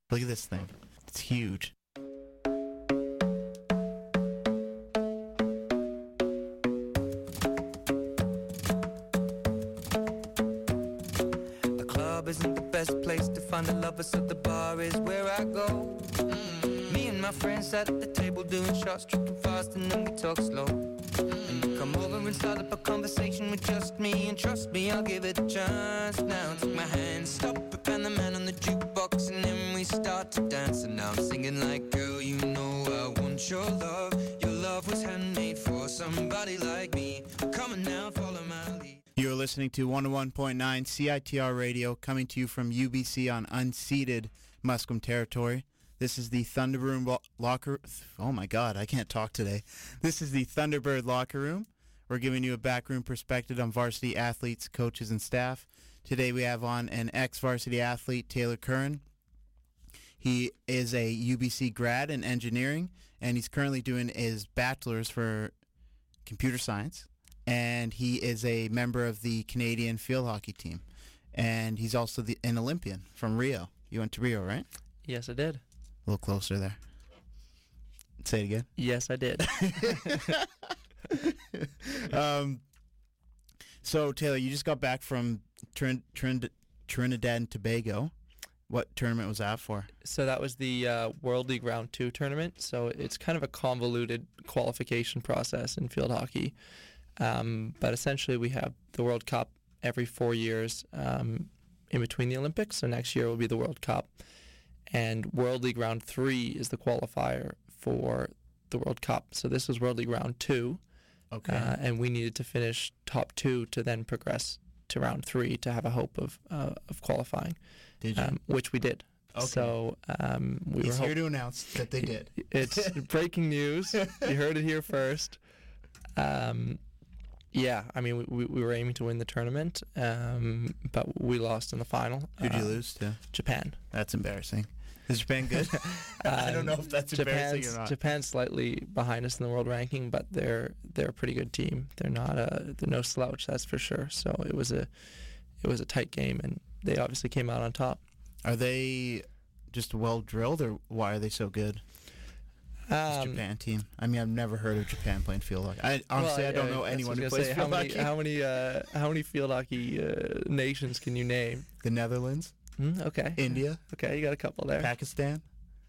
Look at this thing. It's huge. The club isn't the best place to find the lovers, so the bar is where I go. Me and my friends at the table doing shots, tripping fast, and then we talk slow. And you come over and start up a conversation with just me, and trust me, I'll give it a chance. Now take my hand, stop it, and the man on the jukebox, and then we start to dance. And now I'm singing like, girl, you know I want your love. Your love was handmade for somebody like me. Come on now, follow my lead. You're listening to 101.9 CITR Radio, coming to you from UBC on unceded Musqueam territory. This is the Thunderbird locker... Oh my God, I can't talk today. This is the Thunderbird locker room. We're giving you a backroom perspective on varsity athletes, coaches, and staff. Today we have on an ex-varsity athlete, Taylor Curran. He is a UBC grad in engineering, and he's currently doing his bachelor's for computer science. And he is a member of the Canadian field hockey team. And he's also an Olympian from Rio. You went to Rio, right? Yes, I did. A little closer there. Say it again. Yes, I did. So, Taylor, you just got back from Trinidad and Tobago. What tournament was that for? So that was the World League Round 2 tournament. So it's kind of a convoluted qualification process in field hockey. But essentially we have the World Cup every 4 years in between the Olympics. So next year will be the World Cup. And World League Round 3 is the qualifier for the World Cup. So this was World League Round 2. Okay. And we needed to finish top 2 to then progress to Round 3 to have a hope of qualifying. Did you? Which we did. Okay. So He's here to announce that they did. It's breaking news. You heard it here first. Yeah, I mean, we were aiming to win the tournament, but we lost in the final. Who'd you lose to? Japan. That's embarrassing. Is Japan good? I don't know if that's embarrassing or not. Japan's slightly behind us in the world ranking, but they're a pretty good team. They're no slouch, that's for sure. So it was a tight game, and they obviously came out on top. Are they just well drilled, or why are they so good? This Japan team. I mean, I've never heard of Japan playing field hockey. I don't know anyone who plays field hockey. How many field hockey nations can you name? The Netherlands. Okay. India. Okay, you got a couple there. Pakistan.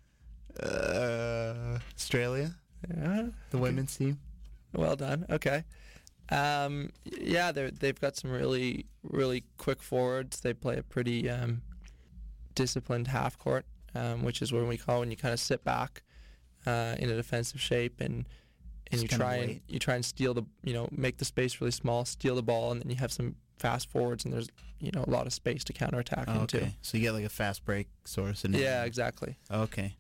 Australia. Yeah. The women's team. Well done. Okay. Yeah, they've got some really, really quick forwards. They play a pretty disciplined half court, which is what we call when you kind of sit back in a defensive shape and you try and steal make the space really small, steal the ball, and then you have some fast forwards, and there's a lot of space to counterattack into. Okay, so you get like a fast break sort of scenario. Yeah, exactly. Okay,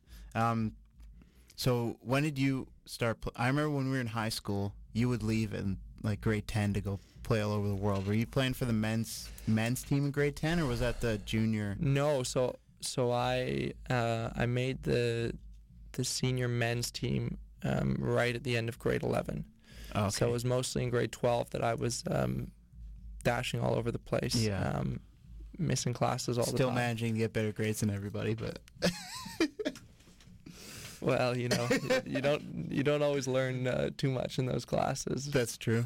so when did you start? I remember when we were in high school, you would leave in like grade 10 to go play all over the world. Were you playing for the men's team in grade 10, or was that the junior? No, so I made the senior men's team right at the end of grade 11. Okay. So it was mostly in grade 12 that I was dashing all over the place, missing classes all the time. Still managing to get better grades than everybody, but well, you don't always learn too much in those classes. That's true.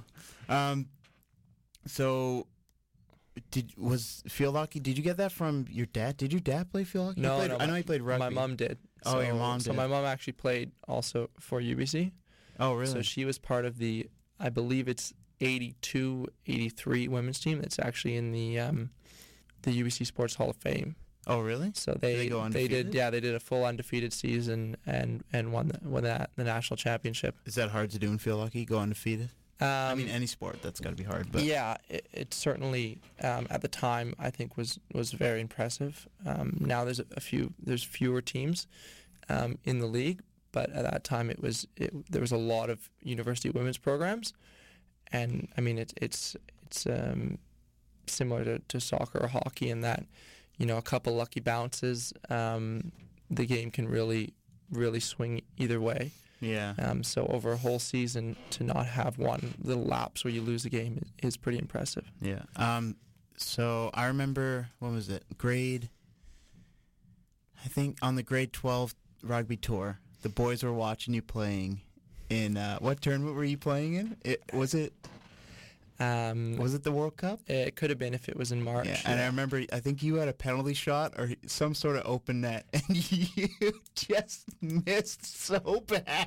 So was field hockey, did you get that from your dad? Did your dad play field hockey? No, I know he played rugby. My mom did. Oh, your mom did. So my mom actually played also for UBC. Oh, really? So she was part of the, I believe it's 82-83 women's team that's actually in the UBC Sports Hall of Fame. Oh, really? So did they go undefeated? They did a full undefeated season and won the national championship. Is that hard to do in field hockey? Go undefeated? I mean, any sport, that's got to be hard. But yeah, it certainly at the time I think was very impressive. Now there's fewer teams in the league, but at that time there was a lot of university women's programs, and I mean it's similar to soccer or hockey in that a couple lucky bounces, the game can really swing either way. Yeah. So over a whole season to not have one little lapse where you lose a game is pretty impressive. Yeah. So I remember, when was it? I think on the grade 12 rugby tour, the boys were watching you playing in what tournament were you playing in? Was it the World Cup? It could have been if it was in March. Yeah, and I remember I think you had a penalty shot or some sort of open net, and you just missed so bad.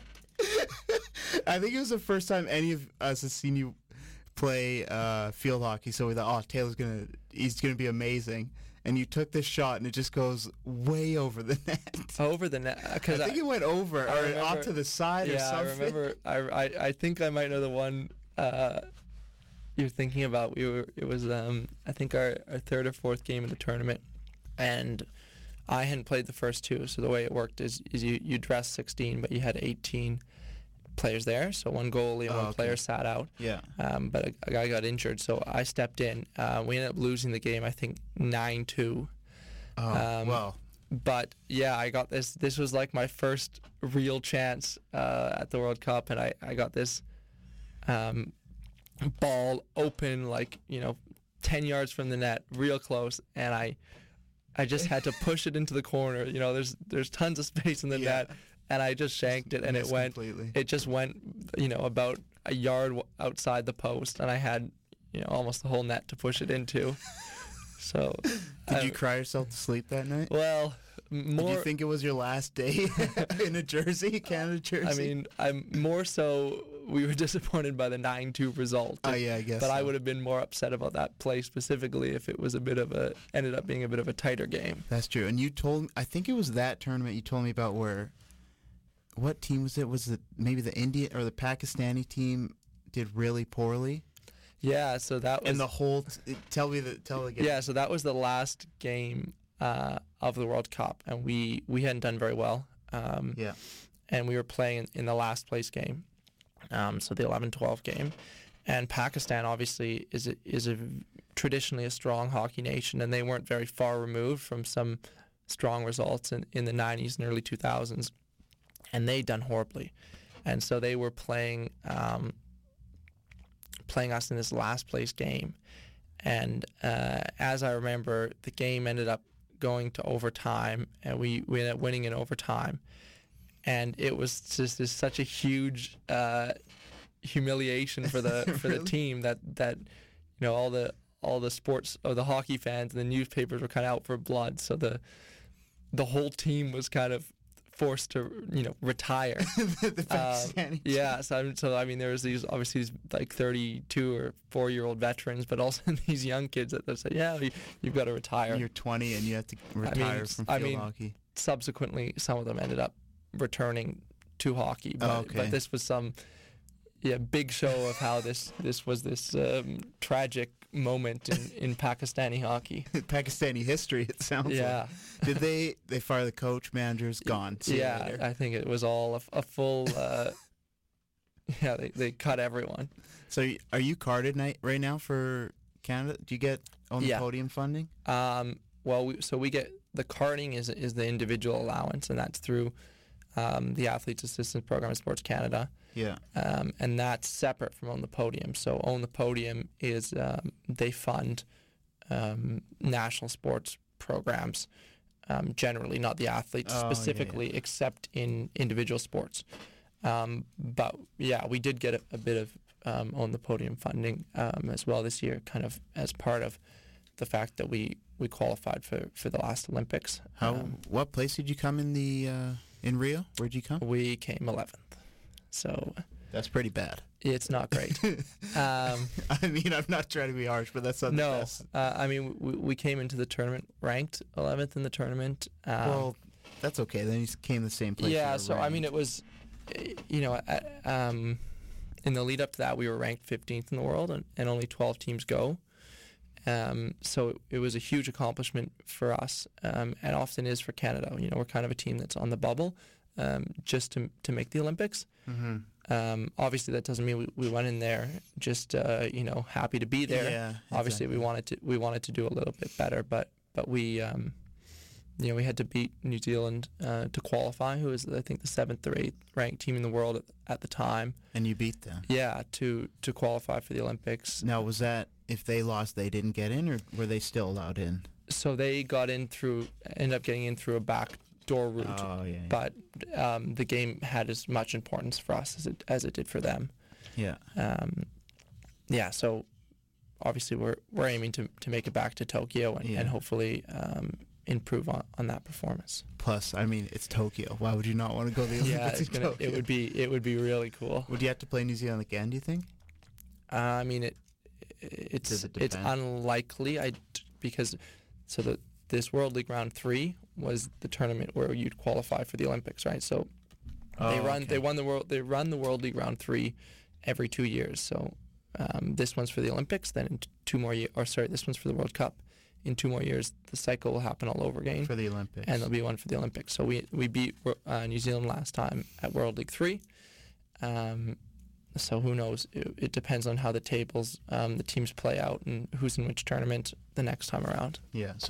I think it was the first time any of us has seen you play field hockey, so we thought, he's gonna be amazing. And you took this shot, and it just goes way over the net. Over the net? I think it went over or off to the side or something. Yeah, I remember. I think I might know the one you're thinking about. It was I think our third or fourth game of the tournament, and I hadn't played the first two. So the way it worked is you dress 16, but you had 18 players there, so one goalie and one player sat out. Yeah. But a guy got injured, so I stepped in. We ended up losing the game, I think 9-2. Wow. But yeah, I got this. This was like my first real chance at the World Cup, and I got this ball open, 10 yards from the net, real close, and I just had to push it into the corner. There's tons of space in the net. And I just shanked it, and it just went, about a yard outside the post, and I had, almost the whole net to push it into. So, did you cry yourself to sleep that night? Well, Did you think it was your last day in a jersey, Canada jersey? I mean, I'm more so. We were disappointed by the 9-2 result. Oh yeah, I guess. But I would have been more upset about that play specifically if it was ended up being a bit of a tighter game. That's true. And you told, I think it was that tournament you told me about where. What team was it? Was it maybe the Indian or the Pakistani team did really poorly? Yeah, so that was... And the whole... tell again. Yeah, so that was the last game of the World Cup, and we hadn't done very well. Yeah. And we were playing in the last place game, so the 11-12 game. And Pakistan obviously is traditionally a strong hockey nation, and they weren't very far removed from some strong results in the 90s and early 2000s. And they'd done horribly, and so they were playing us in this last place game, and as I remember, the game ended up going to overtime, and we ended up winning in overtime, and it was just such a huge humiliation for the Really? the team that all the sports or the hockey fans and the newspapers were kind of out for blood, so the whole team was kind of forced to retire. The Pakistani team. Yeah, so I mean there was these 32 or 4-year-old veterans, but also these young kids that said, yeah, you've got to retire. You're 20 and you have to retire from field hockey. Subsequently, some of them ended up returning to hockey, but this was some big show of how this was this tragic moment in Pakistani hockey. Pakistani history, it sounds like. Did they fire the coach, managers, gone? See you later. I think it was all a full they cut everyone. So are you carded right now for Canada? Do you get on the podium funding? Well, we get the carding is the individual allowance, and that's through the Athletes Assistance Program of Sports Canada. Yeah. And that's separate from On the Podium. So On the Podium is they fund national sports programs, generally, not the athletes specifically, except in individual sports. But yeah, we did get a bit of On the Podium funding as well this year, kind of as part of the fact that we qualified for the last Olympics. What place did you come in in Rio? Where'd you come? We came 11th. So that's pretty bad. It's not great. I mean, I'm not trying to be harsh, but that's not the best. I mean, we came into the tournament ranked 11th in the tournament. Well, that's okay. Then you came the same place. Yeah, so ranked. I mean, it was, in the lead up to that, we were ranked 15th in the world, and only 12 teams go. So it was a huge accomplishment for us, and often is for Canada. We're kind of a team that's on the bubble. Just to make the Olympics. Mm-hmm. Obviously, that doesn't mean we went in there just happy to be there. Yeah, obviously, exactly. we wanted to do a little bit better, but we we had to beat New Zealand to qualify, who was I think the 7th or 8th ranked team in the world at the time. And you beat them. Yeah, to qualify for the Olympics. Now, was that if they lost, they didn't get in, or were they still allowed in? So they ended up getting in through a back door route. Oh, yeah. But the game had as much importance for us as it did for them. Yeah. Yeah, so obviously we're aiming to make it back to Tokyo and hopefully improve on that performance. Plus, I mean, it's Tokyo. Why would you not want to go to the Olympics in Tokyo? It would be really cool. Would you have to play New Zealand again, do you think? I mean, it's unlikely. Because this World League Round 3 was the tournament where you'd qualify for the Olympics, right? So they run the World League Round 3 every 2 years. So this one's for the Olympics, then in 2 more years, this one's for the World Cup. In 2 more years, the cycle will happen all over again. For the Olympics. And there'll be one for the Olympics. So we beat New Zealand last time at World League 3. So who knows? It depends on how the tables, the teams play out and who's in which tournament the next time around. Yeah. So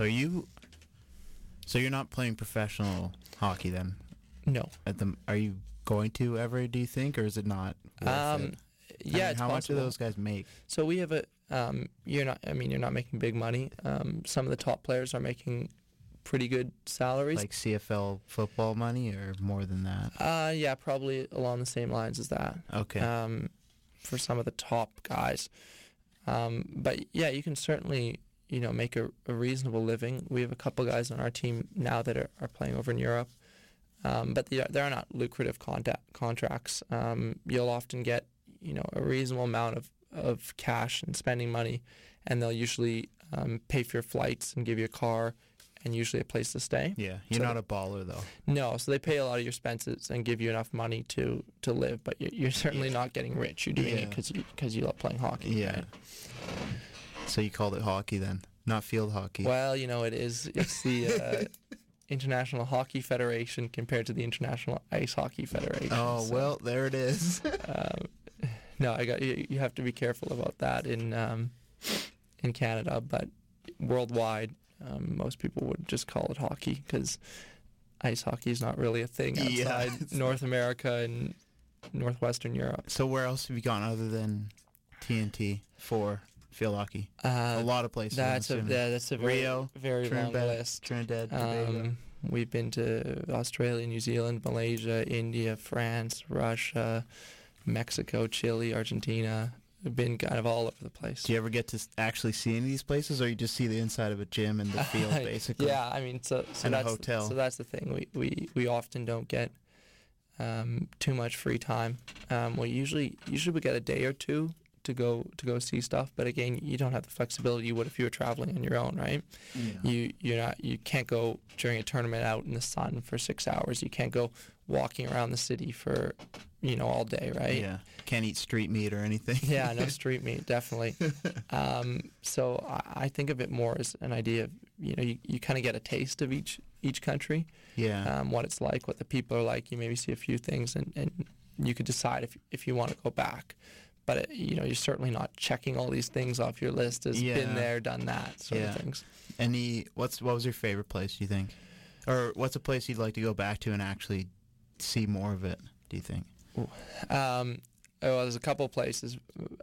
you're not playing professional hockey then? No. Are you going to ever, do you think, or is it not worth it? Yeah, it's how possible. much do those guys make? So we have you're not making big money. Some of the top players are making pretty good salaries. Like CFL football money or more than that? Yeah, probably along the same lines as that. Okay. For some of the top guys. But yeah, you can certainly, make a reasonable living. We have a couple guys on our team now that are playing over in Europe. But they are not lucrative contracts. You'll often get, a reasonable amount of cash and spending money, and they'll usually pay for your flights and give you a car and usually a place to stay. Yeah, you're not a baller though. No, so they pay a lot of your expenses and give you enough money to live, but you're certainly not getting rich. You're doing it because you love playing hockey. Yeah. Right? So you called it hockey then, not field hockey. Well, it's the International Hockey Federation compared to the International Ice Hockey Federation. Oh, so, well, there it is. No, you have to be careful about that in Canada, but worldwide, most people would just call it hockey because ice hockey is not really a thing outside North America and Northwestern Europe. So where else have you gone other than TNT for field hockey? A lot of places. That's a very, Rio, very long list. Trinidad, Tobago. We've been to Australia, New Zealand, Malaysia, India, France, Russia, Mexico, Chile, Argentina. We've been kind of all over the place. Do you ever get to actually see any of these places, or you just see the inside of a gym and the field, basically? Yeah, I mean, so and that's a hotel. So that's the thing. We often don't get too much free time. We usually we get a day or two to go see stuff, but again, you don't have the flexibility you would if you were traveling on your own, right? Yeah. You can't go during a tournament out in the sun for 6 hours. You can't go walking around the city for all day, right? Yeah, can't eat street meat or anything. Yeah, no street meat, definitely. So I think of it more as an idea of you kind of get a taste of each country. Yeah. What it's like, what the people are like. You maybe see a few things, and you could decide if you want to go back. But you're certainly not checking all these things off your list as been there, done that sort of things. What was your favorite place, do you think? Or what's a place you'd like to go back to and actually see more of it, do you think? Well, there's a couple of places.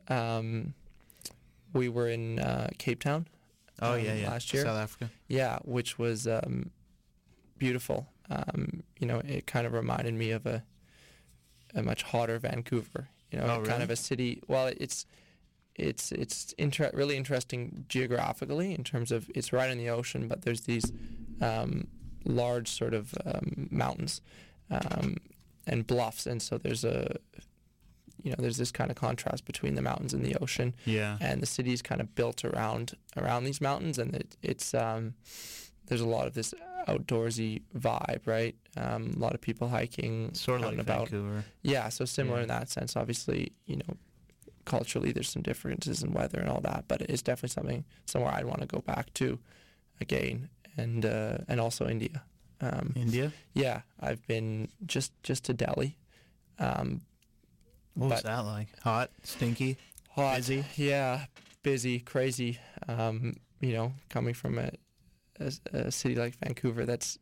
We were in Cape Town last year. South Africa. Yeah, which was beautiful. It kind of reminded me of a much hotter Vancouver. Really? Kind of a city. Well, it's really interesting geographically in terms of it's right in the ocean, but there's these large sort of mountains and bluffs, and so there's there's this kind of contrast between the mountains and the ocean. Yeah. And the city's kind of built around these mountains, and it's there's a lot of this outdoorsy vibe, right? A lot of people hiking, sort of out like and about. Vancouver. Yeah, so similar in that sense. Obviously, culturally there's some differences in weather and all that, but it's definitely somewhere I'd want to go back to again, and also India. India? Yeah, I've been just to Delhi. What was that like? Hot, stinky, hot, busy? Yeah, busy, crazy. Coming from a city like Vancouver, that's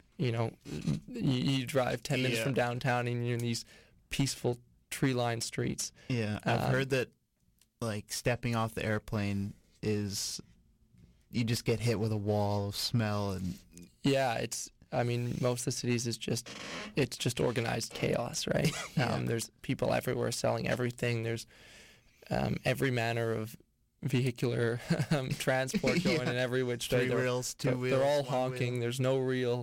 you drive 10 minutes from downtown and you're in these peaceful tree-lined streets. Yeah, I've heard that like stepping off the airplane is you just get hit with a wall of smell and Yeah, I mean, most of the cities it's just organized chaos, right? Yeah. There's people everywhere selling everything. There's every manner of vehicular transport going Yeah. in every which way. 3 wheels, 2 wheels. They're all 1 honking. wheel. There's no real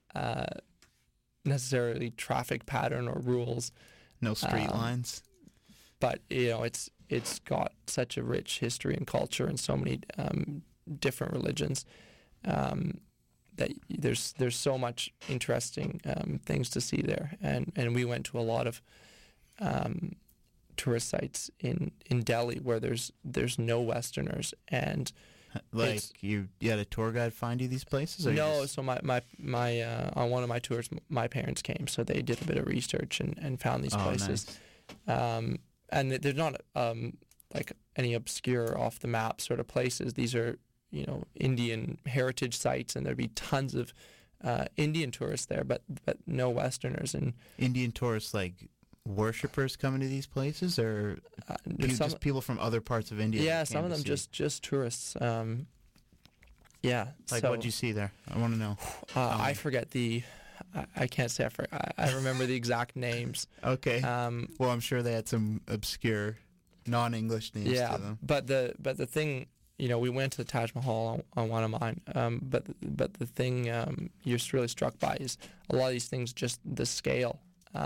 necessarily traffic pattern or rules. No street um, lines. But it's got such a rich history and culture and so many different religions that there's so much interesting things to see there. And we went to a lot of tourist sites in Delhi where there's no Westerners, and Like it's- you had a tour guide find you these places? Or you no. just- So my on one of my tours, my parents came, so they did a bit of research and found these Oh, places. nice. And they're not like any obscure off the map sort of places. These are, Indian heritage sites, and there'd be tons of Indian tourists there, but no Westerners. And Indian tourists, like worshippers coming to these places, or just people from other parts of India? yeah, that some came of to them see? just tourists. Yeah. Like, so, what'd you see there? I want to know. I forget I can't say I remember the exact names. Okay. Well, I'm sure they had some obscure, non-English names Yeah, to them. but the thing, we went to the Taj Mahal on one of mine. But the thing you're just really struck by is a lot of these things, just the scale.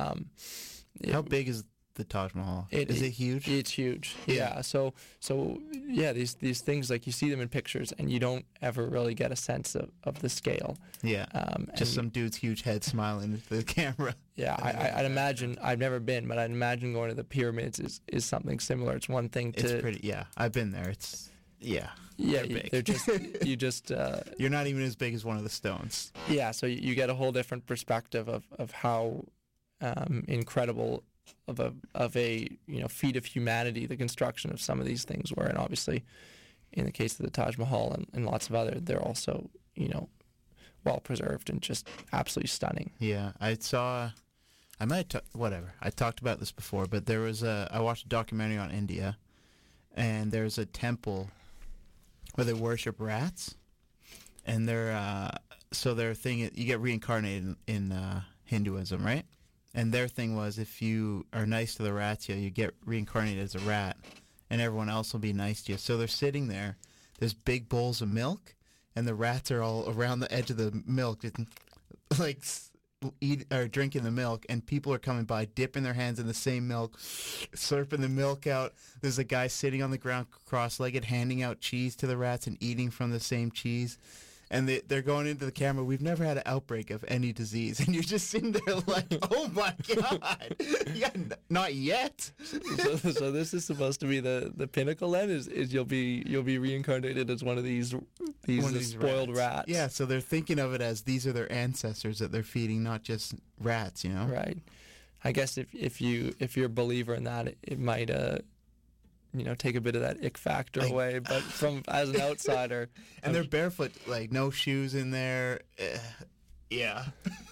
How big is the Taj Mahal? Is it huge? It's huge. Yeah. Yeah. So yeah, these things, like, you see them in pictures and you don't ever really get a sense of the scale. Yeah. And Just some dude's huge head smiling into the camera. Yeah, I'd imagine. I've never been, but I'd imagine going to the pyramids is something similar. It's one thing to. It's pretty. Yeah, I've been there. It's yeah. Yeah, they're big. they're just you just. You're not even as big as one of the stones. Yeah, so you get a whole different perspective of how incredible of a feat of humanity the construction of some of these things were, and obviously, in the case of the Taj Mahal and lots of other, they're also well preserved and just absolutely stunning. Yeah, I saw. I might whatever. I talked about this before, but there was I watched a documentary on India, and there's a temple where they worship rats, and so their thing is, you get reincarnated in Hinduism, right? And their thing was, if you are nice to the rats, you get reincarnated as a rat, and everyone else will be nice to you. So they're sitting there. There's big bowls of milk, and the rats are all around the edge of the milk, just, like drinking the milk, and people are coming by, dipping their hands in the same milk, slurping the milk out. There's a guy sitting on the ground cross-legged, handing out cheese to the rats and eating from the same cheese. And they're going into the camera, we've never had an outbreak of any disease. And you're just sitting there like, oh my God. Yeah, not yet. So this is supposed to be the pinnacle then, is you'll be reincarnated as one of these spoiled rats. Yeah, so they're thinking of it as these are their ancestors that they're feeding, not just rats, Right. I guess if you're a believer in that, it might take a bit of that ick factor away, but as an outsider. And they're barefoot, like no shoes in there. Yeah.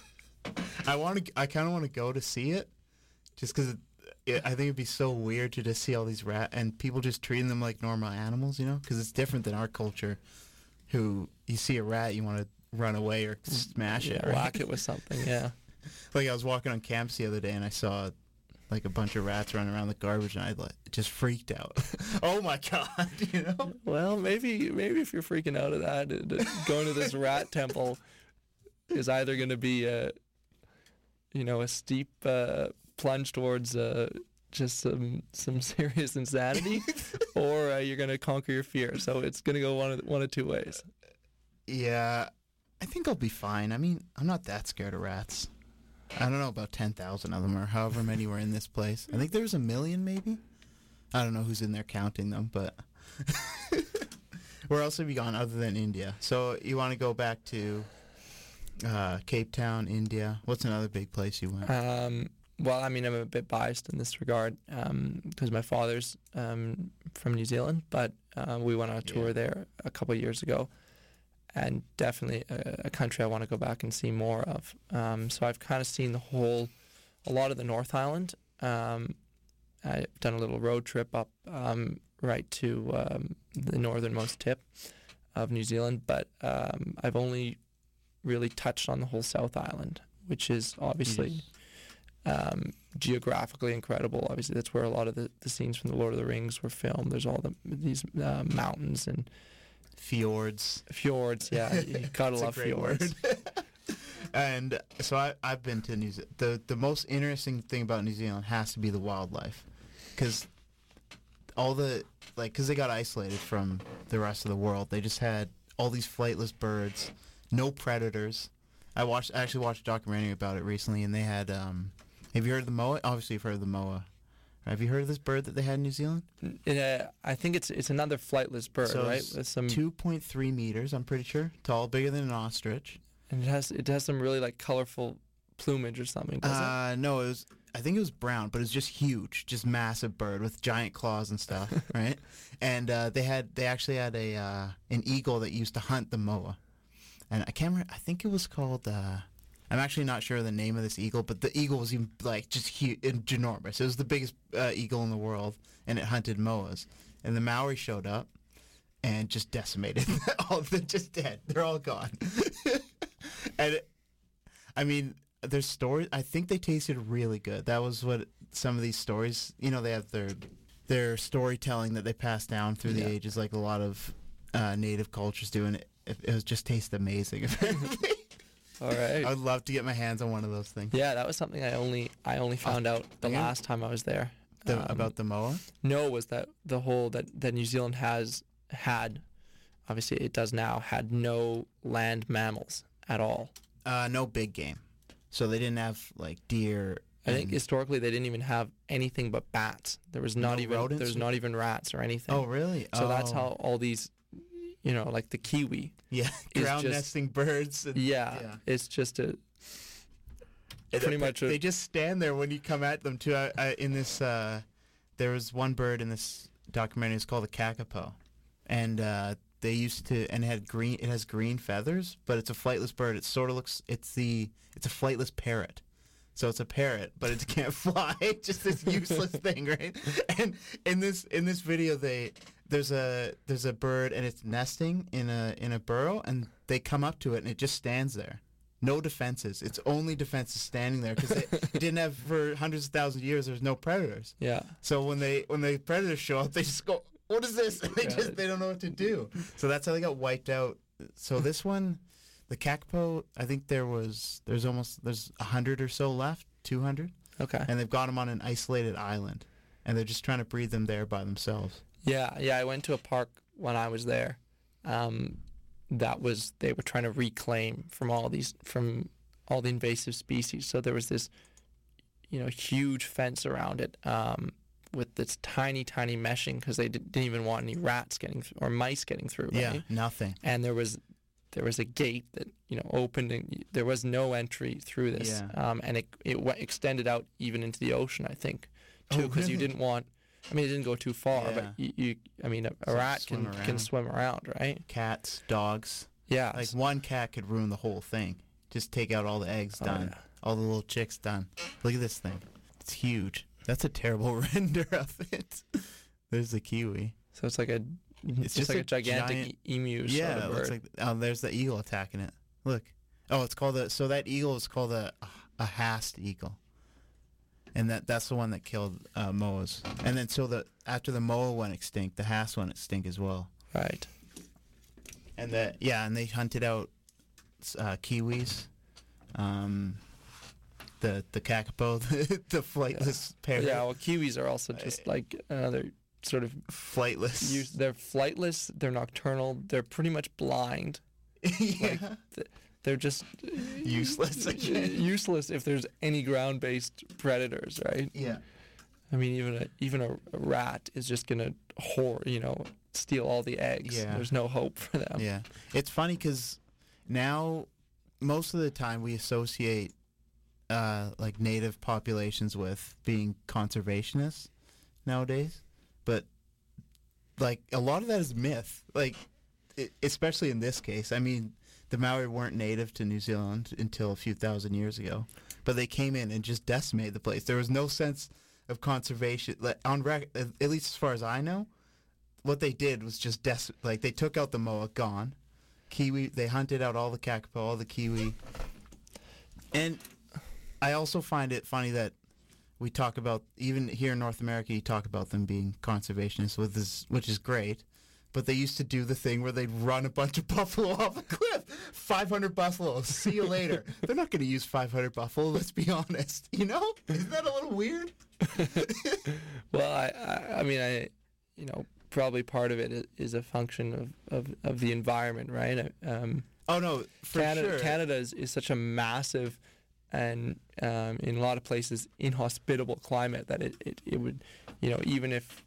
I kind of want to go to see it, just because I think it'd be so weird to just see all these rats and people just treating them like normal animals, because it's different than our culture. Who you see a rat, you want to run away or smash it, right? Whack it with something, yeah. Like I was walking on camps the other day and I saw like a bunch of rats running around the garbage, and I just freaked out. Oh my God, Well, maybe if you're freaking out of that, going to this rat temple is either going to be a steep plunge towards just some serious insanity, or you're going to conquer your fear. So it's going to go one of two ways. Yeah, I think I'll be fine. I mean, I'm not that scared of rats. I don't know, about 10,000 of them, or however many were in this place. I think there's 1 million, maybe. I don't know who's in there counting them, but where else have you gone other than India? So you want to go back to Cape Town, India? What's another big place you went? Well, I mean, I'm a bit biased in this regard because my father's from New Zealand, but we went on a tour there a couple of years ago, and definitely a country I want to go back and see more of. So I've kind of seen a lot of the North Island. I've done a little road trip up right to the northernmost tip. of New Zealand, but I've only really touched on the whole South Island, which is obviously geographically incredible. Obviously, that's where a lot of the scenes from The Lord of the Rings were filmed. There's all these mountains and Fjords. Yeah, you gotta love fjords. And so I've been to New Zealand. The most interesting thing about New Zealand has to be the wildlife, because because they got isolated from the rest of the world. They just had all these flightless birds, no predators. I actually watched a documentary about it recently, and they had. Have you heard of the moa? Obviously, you've heard of the moa. Have you heard of this bird that they had in New Zealand? I think it's another flightless bird, so right? With some 2.3 meters, I'm pretty sure, tall, bigger than an ostrich. And it has some really like colorful plumage or something, does it? No, I think it was brown, but it's just huge, just massive bird with giant claws and stuff, right? And they actually had an eagle that used to hunt the moa, and I can't remember. I think it was called. I'm actually not sure of the name of this eagle, but the eagle was even like just huge and ginormous. It was the biggest eagle in the world, and it hunted moas. And the Maori showed up and just decimated. They're just dead. They're all gone. And I mean, there's stories. I think they tasted really good. That was what some of these stories. They have their storytelling that they pass down through the ages, like a lot of native cultures do, and it was just tasted amazing. All right. I would love to get my hands on one of those things. Yeah, that was something I only found out the last time I was there. About the moa? No, was that the whole that New Zealand had, obviously it does now, had no land mammals at all. No big game. So they didn't have like deer. I think historically they didn't even have anything but bats. There was not even rodents? There's not even rats or anything. Oh, really? So that's how all these, like the kiwi. Yeah, ground nesting birds. And, it's just pretty much. They just stand there when you come at them too. In this, there was one bird in this documentary. It's called the kakapo, and they used to, and it has green feathers, but it's a flightless bird. It sort of looks. It's a flightless parrot. So it's a parrot, but it can't fly. It's just this useless thing, right? And in this video, there's a bird and it's nesting in a burrow, and they come up to it and it just stands there, no defenses. Its only defense is standing there because it didn't have for hundreds of thousands of years. There's no predators. Yeah. So when the predators show up, they just go, "What is this?" And they don't know what to do. So that's how they got wiped out. So this one. The kakapo, I think there's 100 or so left, 200. Okay. And they've got them on an isolated island, and they're just trying to breed them there by themselves. Yeah. I went to a park when I was there. They were trying to reclaim from all the invasive species. So there was this, huge fence around it with this tiny meshing because they didn't even want any rats or mice getting through. Right? Yeah, nothing. And there was a gate that opened, and there was no entry through this. Yeah. And it extended out even into the ocean, I think, too, because you didn't want. I mean, it didn't go too far, but a rat can swim around, right? Cats, dogs. Yeah. Like one cat could ruin the whole thing. Just take out all the eggs, done. Yeah. All the little chicks, done. Look at this thing. It's huge. That's a terrible render of it. There's the kiwi. So it's like it's just like a gigantic emu sort of bird. It looks like. There's the eagle attacking it. Look. Oh, it's called so that eagle is called a Haast eagle, and that's the one that killed moas. And then after the moa went extinct, the Haast went extinct as well. Right. And and they hunted out kiwis, the kakapo, the flightless parrot. Yeah, well, kiwis are also just like they're sort of flightless. They're flightless. They're nocturnal. They're pretty much blind. Yeah. They're just useless. Useless if there's any ground-based predators, right? Yeah. I mean, even a rat is just gonna steal all the eggs. Yeah. There's no hope for them. Yeah. It's funny because now most of the time we associate like native populations with being conservationists nowadays, but like a lot of that is myth. Like especially in this case, I mean, the Maori weren't native to New Zealand until a few thousand years ago, but they came in and just decimated the place. There was no sense of conservation. At least as far as I know, what they did was just like they took out the moa, gone. Kiwi, they hunted out all the kakapo, all the kiwi. And I also find it funny that we talk about, even here in North America, you talk about them being conservationists, which is great. But they used to do the thing where they'd run a bunch of buffalo off a cliff. 500 buffalo. See you later. They're not going to use 500 buffalo, let's be honest. You know? Isn't that a little weird? Well, I mean, probably part of it is a function of the environment, right? Oh, no, for sure. Canada is such a massive and in a lot of places inhospitable climate that it would, even if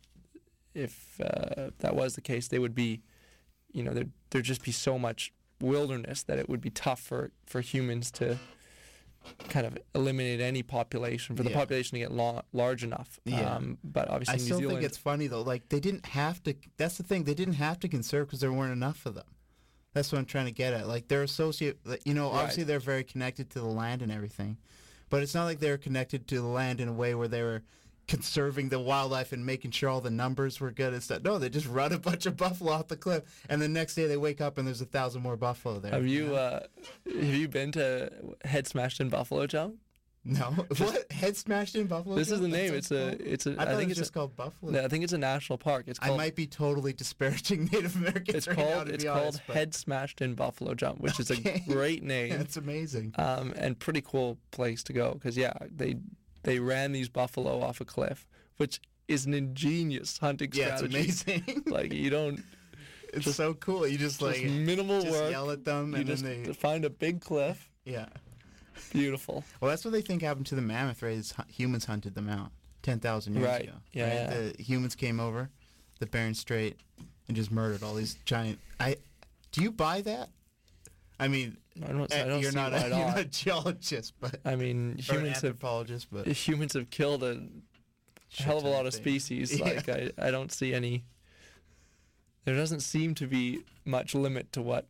that was the case, they would be, there'd just be so much wilderness that it would be tough for humans to kind of eliminate any population, for the population to get large enough. Yeah. But obviously I New still Zealand... think it's funny, though. Like, they didn't have to... That's the thing. They didn't have to conserve because there weren't enough of them. That's what I'm trying to get at. Like, they're obviously they're very connected to the land and everything. But it's not like they're connected to the land in a way where they were conserving the wildlife and making sure all the numbers were good and stuff. No, they just run a bunch of buffalo off the cliff, and the next day they wake up and there's 1,000 more buffalo there. Have you been to Head Smashed in Buffalo, Joe? No. What? Head Smashed in Buffalo? This is the name. It's a. I think it's just called Buffalo. No, I think it's a national park. It's called, I might be totally disparaging Native Americans right now, to be honest, but... Head Smashed in Buffalo Jump, which is a great name. That's amazing. And pretty cool place to go because they ran these buffalo off a cliff, which is an ingenious hunting strategy. Yeah, it's amazing. Like you don't. It's so cool. You just like minimal just work. Yell at them, and then they find a big cliff. Yeah. Beautiful. Well, that's what they think happened to the mammoth, right? Is humans hunted them out 10,000 years ago. Yeah, right? yeah. The humans came over the Bering Strait and just murdered all these giant... Do you buy that? I mean, I don't you're see not why you're not a geologist, but... I mean, humans have killed a hell of a lot of species. Yeah. Like, I don't see any... There doesn't seem to be much limit to what...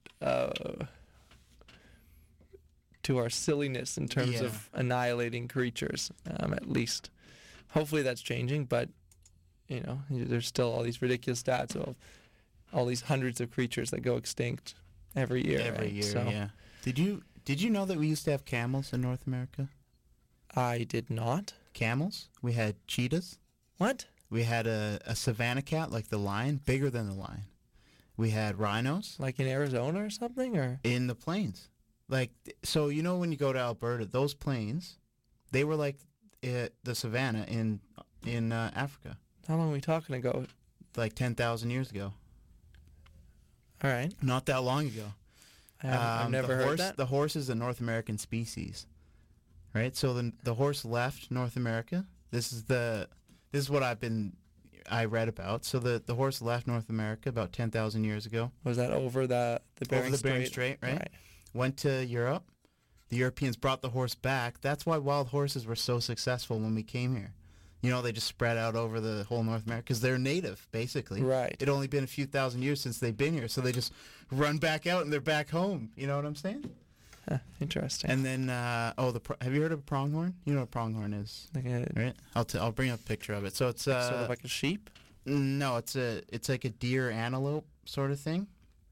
to our silliness in terms of annihilating creatures, at least. Hopefully that's changing, but, there's still all these ridiculous stats of all these hundreds of creatures that go extinct every year. Yeah. Did you know that we used to have camels in North America? I did not. Camels? We had cheetahs. What? We had a savanna cat, like the lion, bigger than the lion. We had rhinos. Like in Arizona or something, or? In the plains. Like, so when you go to Alberta, those plains, they were like the savanna in Africa. How long are we talking ago? Like 10,000 years ago. All right. Not that long ago. I've never heard that. The horse is a North American species, right? So the horse left North America. This is what I read about. So the horse left North America about 10,000 years ago. Was that over the Bering Strait, right? Went to Europe. The Europeans brought the horse back. That's why wild horses were so successful when we came here. They just spread out over the whole North America because they're native, basically. Right. It'd only been a few thousand years since they've been here, so they just run back out and they're back home. You know what I'm saying? Huh, interesting. And then, have you heard of a pronghorn? You know what a pronghorn is, right? I'll bring up a picture of it. So it's sort of like a sheep. No, it's like a deer antelope sort of thing.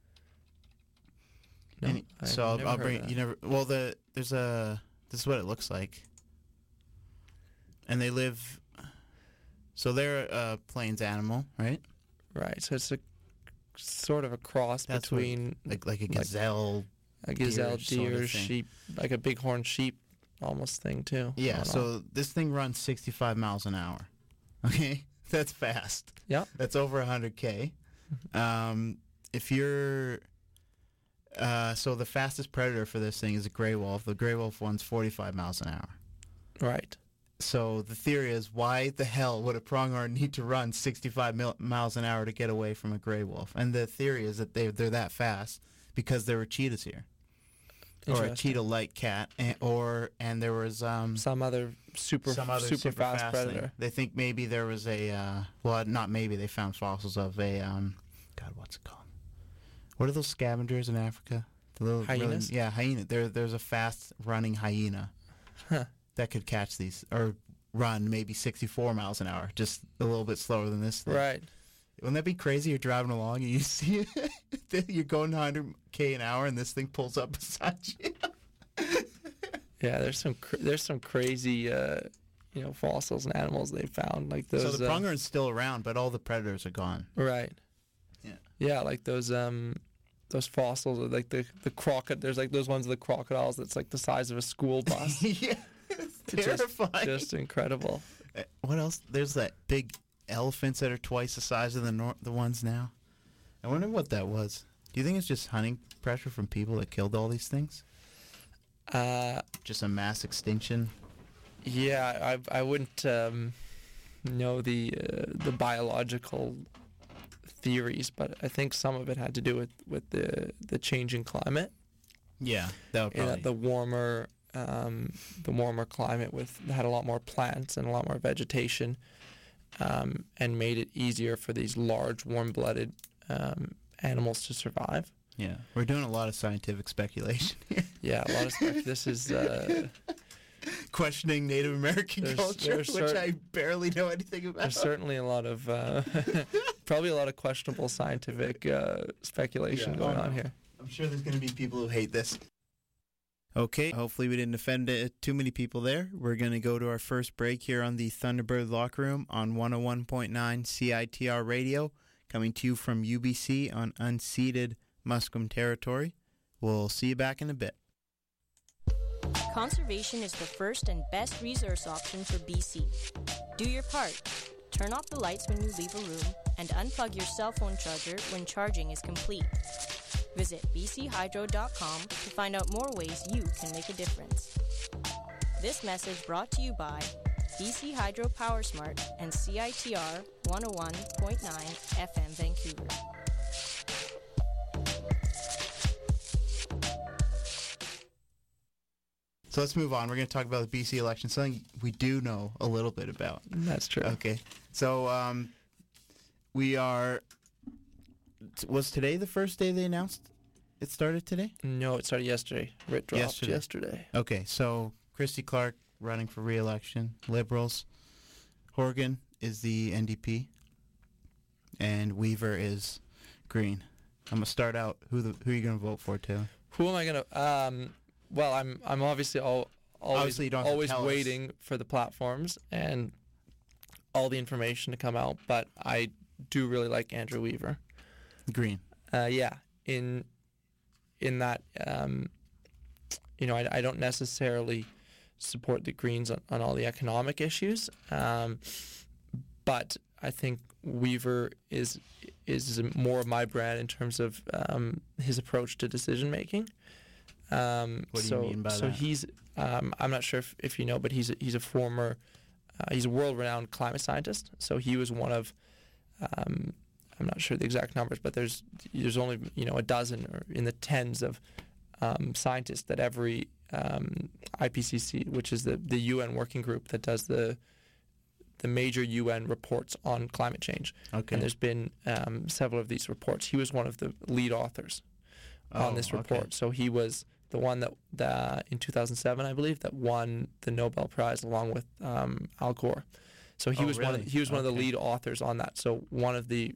No, so I'll bring you never. Well, this is what it looks like, and they live. So they're a plains animal, right? Right. So it's a sort of a cross between like a gazelle, deer, sheep, like a bighorn sheep, almost thing too. Yeah. So this thing runs 65 miles an hour. Okay, that's fast. Yeah. That's over 100K. If you're so the fastest predator for this thing is a gray wolf. The gray wolf runs 45 miles an hour. Right. So the theory is, why the hell would a pronghorn need to run 65 miles an hour to get away from a gray wolf? And the theory is that they're that fast because there were cheetahs here, or a cheetah-like cat, and there was some other super fast predator. Thing. They think maybe there was not maybe. They found fossils of a God, what's it called? What are those scavengers in Africa? The little hyenas. Hyena. There's a fast-running hyena. Huh. That could catch these or run maybe 64 miles an hour, just a little bit slower than this thing. Right. Wouldn't that be crazy? You're driving along and you see you're going 100 an hour and this thing pulls up beside you. Yeah, there's some crazy fossils and animals they found, like those. So the prongern's still around, but all the predators are gone. Right. Yeah. Yeah, like those fossils, are like the crocodile. There's like those ones of the crocodiles that's like the size of a school bus. Yeah, it's terrifying. Just incredible. What else? There's that big elephants that are twice the size of the ones now. I wonder what that was. Do you think it's just hunting pressure from people that killed all these things? Just a mass extinction? Yeah, I wouldn't know the biological theories, but I think some of it had to do with the changing climate. Yeah, that would probably. The warmer climate had a lot more plants and a lot more vegetation, and made it easier for these large warm-blooded animals to survive. Yeah, we're doing a lot of scientific speculation here. Yeah, a lot of this is questioning Native American culture, which I barely know anything about. There's certainly a lot of probably a lot of questionable scientific speculation going on here. I'm sure there's going to be people who hate this. Okay, hopefully we didn't offend too many people there. We're going to go to our first break here on the Thunderbird Locker Room on 101.9 CITR Radio, coming to you from UBC on unceded Musqueam territory. We'll see you back in a bit. Conservation is the first and best resource option for BC. Do your part. Turn off the lights when you leave a room and unplug your cell phone charger when charging is complete. Visit bchydro.com to find out more ways you can make a difference. This message brought to you by BC Hydro Power Smart and CITR 101.9 FM Vancouver. So let's move on. We're going to talk about the BC election, something we do know a little bit about. That's true. Okay. So we are... Was today the first day they announced it started today? No, it started yesterday. It dropped yesterday. Okay, so Christy Clark running for re-election, Liberals. Horgan is the NDP, and Weaver is Green. I'm gonna start out. Who are you gonna vote for, Taylor? Who am I gonna? Well, I'm obviously always waiting for the platforms and all the information to come out, but I do really like Andrew Weaver. Green. Yeah. In that, I don't necessarily support the Greens on all the economic issues, but I think Weaver is more of my brand in terms of his approach to decision making. What do you mean by that? So he's I'm not sure if you know, but he's a former he's a world-renowned climate scientist. So he was one of I'm not sure the exact numbers, but there's only a dozen or in the tens of scientists that every IPCC, which is the UN working group that does the major UN reports on climate change. Okay. And there's been several of these reports. He was one of the lead authors on this report. Okay. So he was the one that in 2007, I believe, that won the Nobel Prize along with Al Gore. So he was one of the lead authors on that. So one of the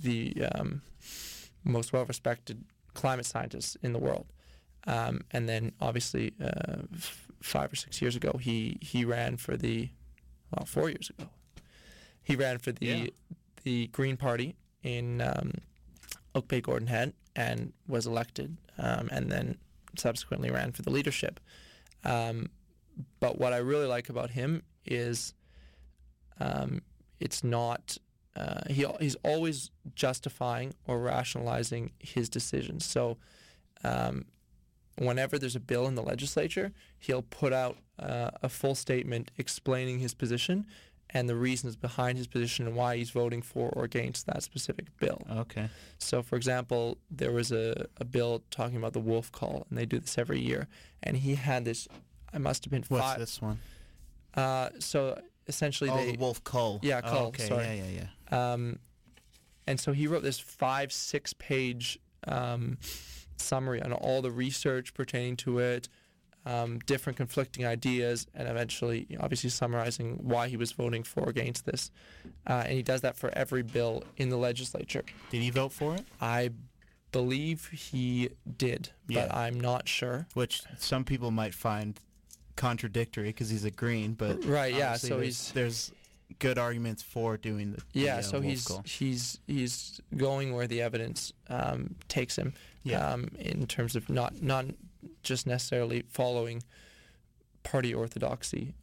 most well-respected climate scientists in the world. And then obviously 5 or 6 years ago, he ran for 4 years ago, he ran for the Green Party in Oak Bay Gordon Head and was elected, and then subsequently ran for the leadership. But what I really like about him is it's not he's always justifying or rationalizing his decisions. So whenever there's a bill in the legislature, he'll put out a full statement explaining his position and the reasons behind his position and why he's voting for or against that specific bill. Okay. So, for example, there was a bill talking about the wolf call, and they do this every year. And he had this, I must have been five. What's this one? So, essentially the wolf call. Yeah, call, okay. Sorry. Yeah. And so he wrote this 5-6 page summary on all the research pertaining to it, different conflicting ideas, and eventually, obviously, summarizing why he was voting for or against this. And he does that for every bill in the legislature. Did he vote for it? I believe he did, but Yeah. I'm not sure. Which some people might find contradictory because he's a Green, but Right, yeah, obviously so there's good arguments for doing the so wolf call. he's going where the evidence takes him. Yeah. In terms of not just necessarily following party orthodoxy.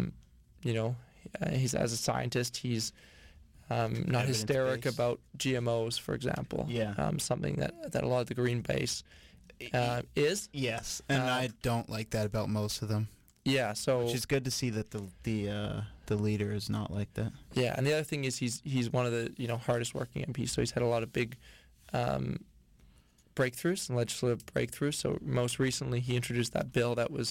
He's, as a scientist, he's not hysteric Evidence-based. about GMOs, for example. Yeah. Something that a lot of the Green base is. Yes, and I don't like that about most of them. Yeah, so Which is good to see that the leader is not like that. yeah, and the other thing is he's one of the hardest working MPs, so he's had a lot of big breakthroughs and legislative breakthroughs. So most recently, he introduced that bill that was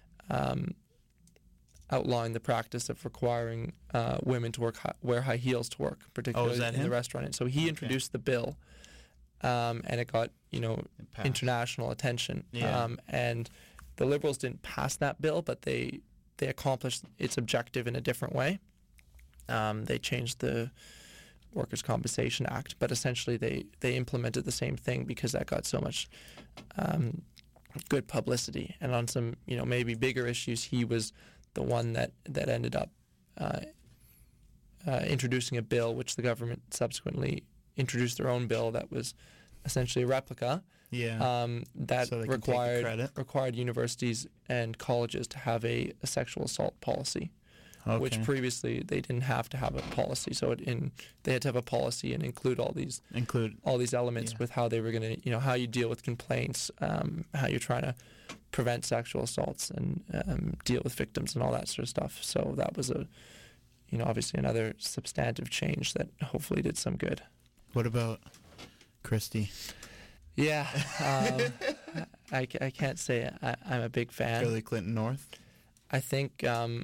outlawing the practice of requiring women to wear high heels to work, particularly that in the him? restaurant. And so he introduced the bill, and it got It passed. international attention. Yeah. And the Liberals didn't pass that bill, but they accomplished its objective in a different way. They changed the Workers' Compensation Act, but essentially they implemented the same thing because that got so much good publicity. And on some maybe bigger issues, he was the one that ended up introducing a bill, which the government subsequently introduced their own bill that was essentially a replica. Yeah. That So they can take the credit. required universities and colleges to have a sexual assault policy, Okay. which previously they didn't have to have a policy. So they had to have a policy and include all these elements Yeah. with how they were going to, how you deal with complaints, how you're trying to prevent sexual assaults and deal with victims and all that sort of stuff. So that was obviously another substantive change that hopefully did some good. What about Christie? Yeah, I can't say I'm a big fan. Hillary Clinton North? I think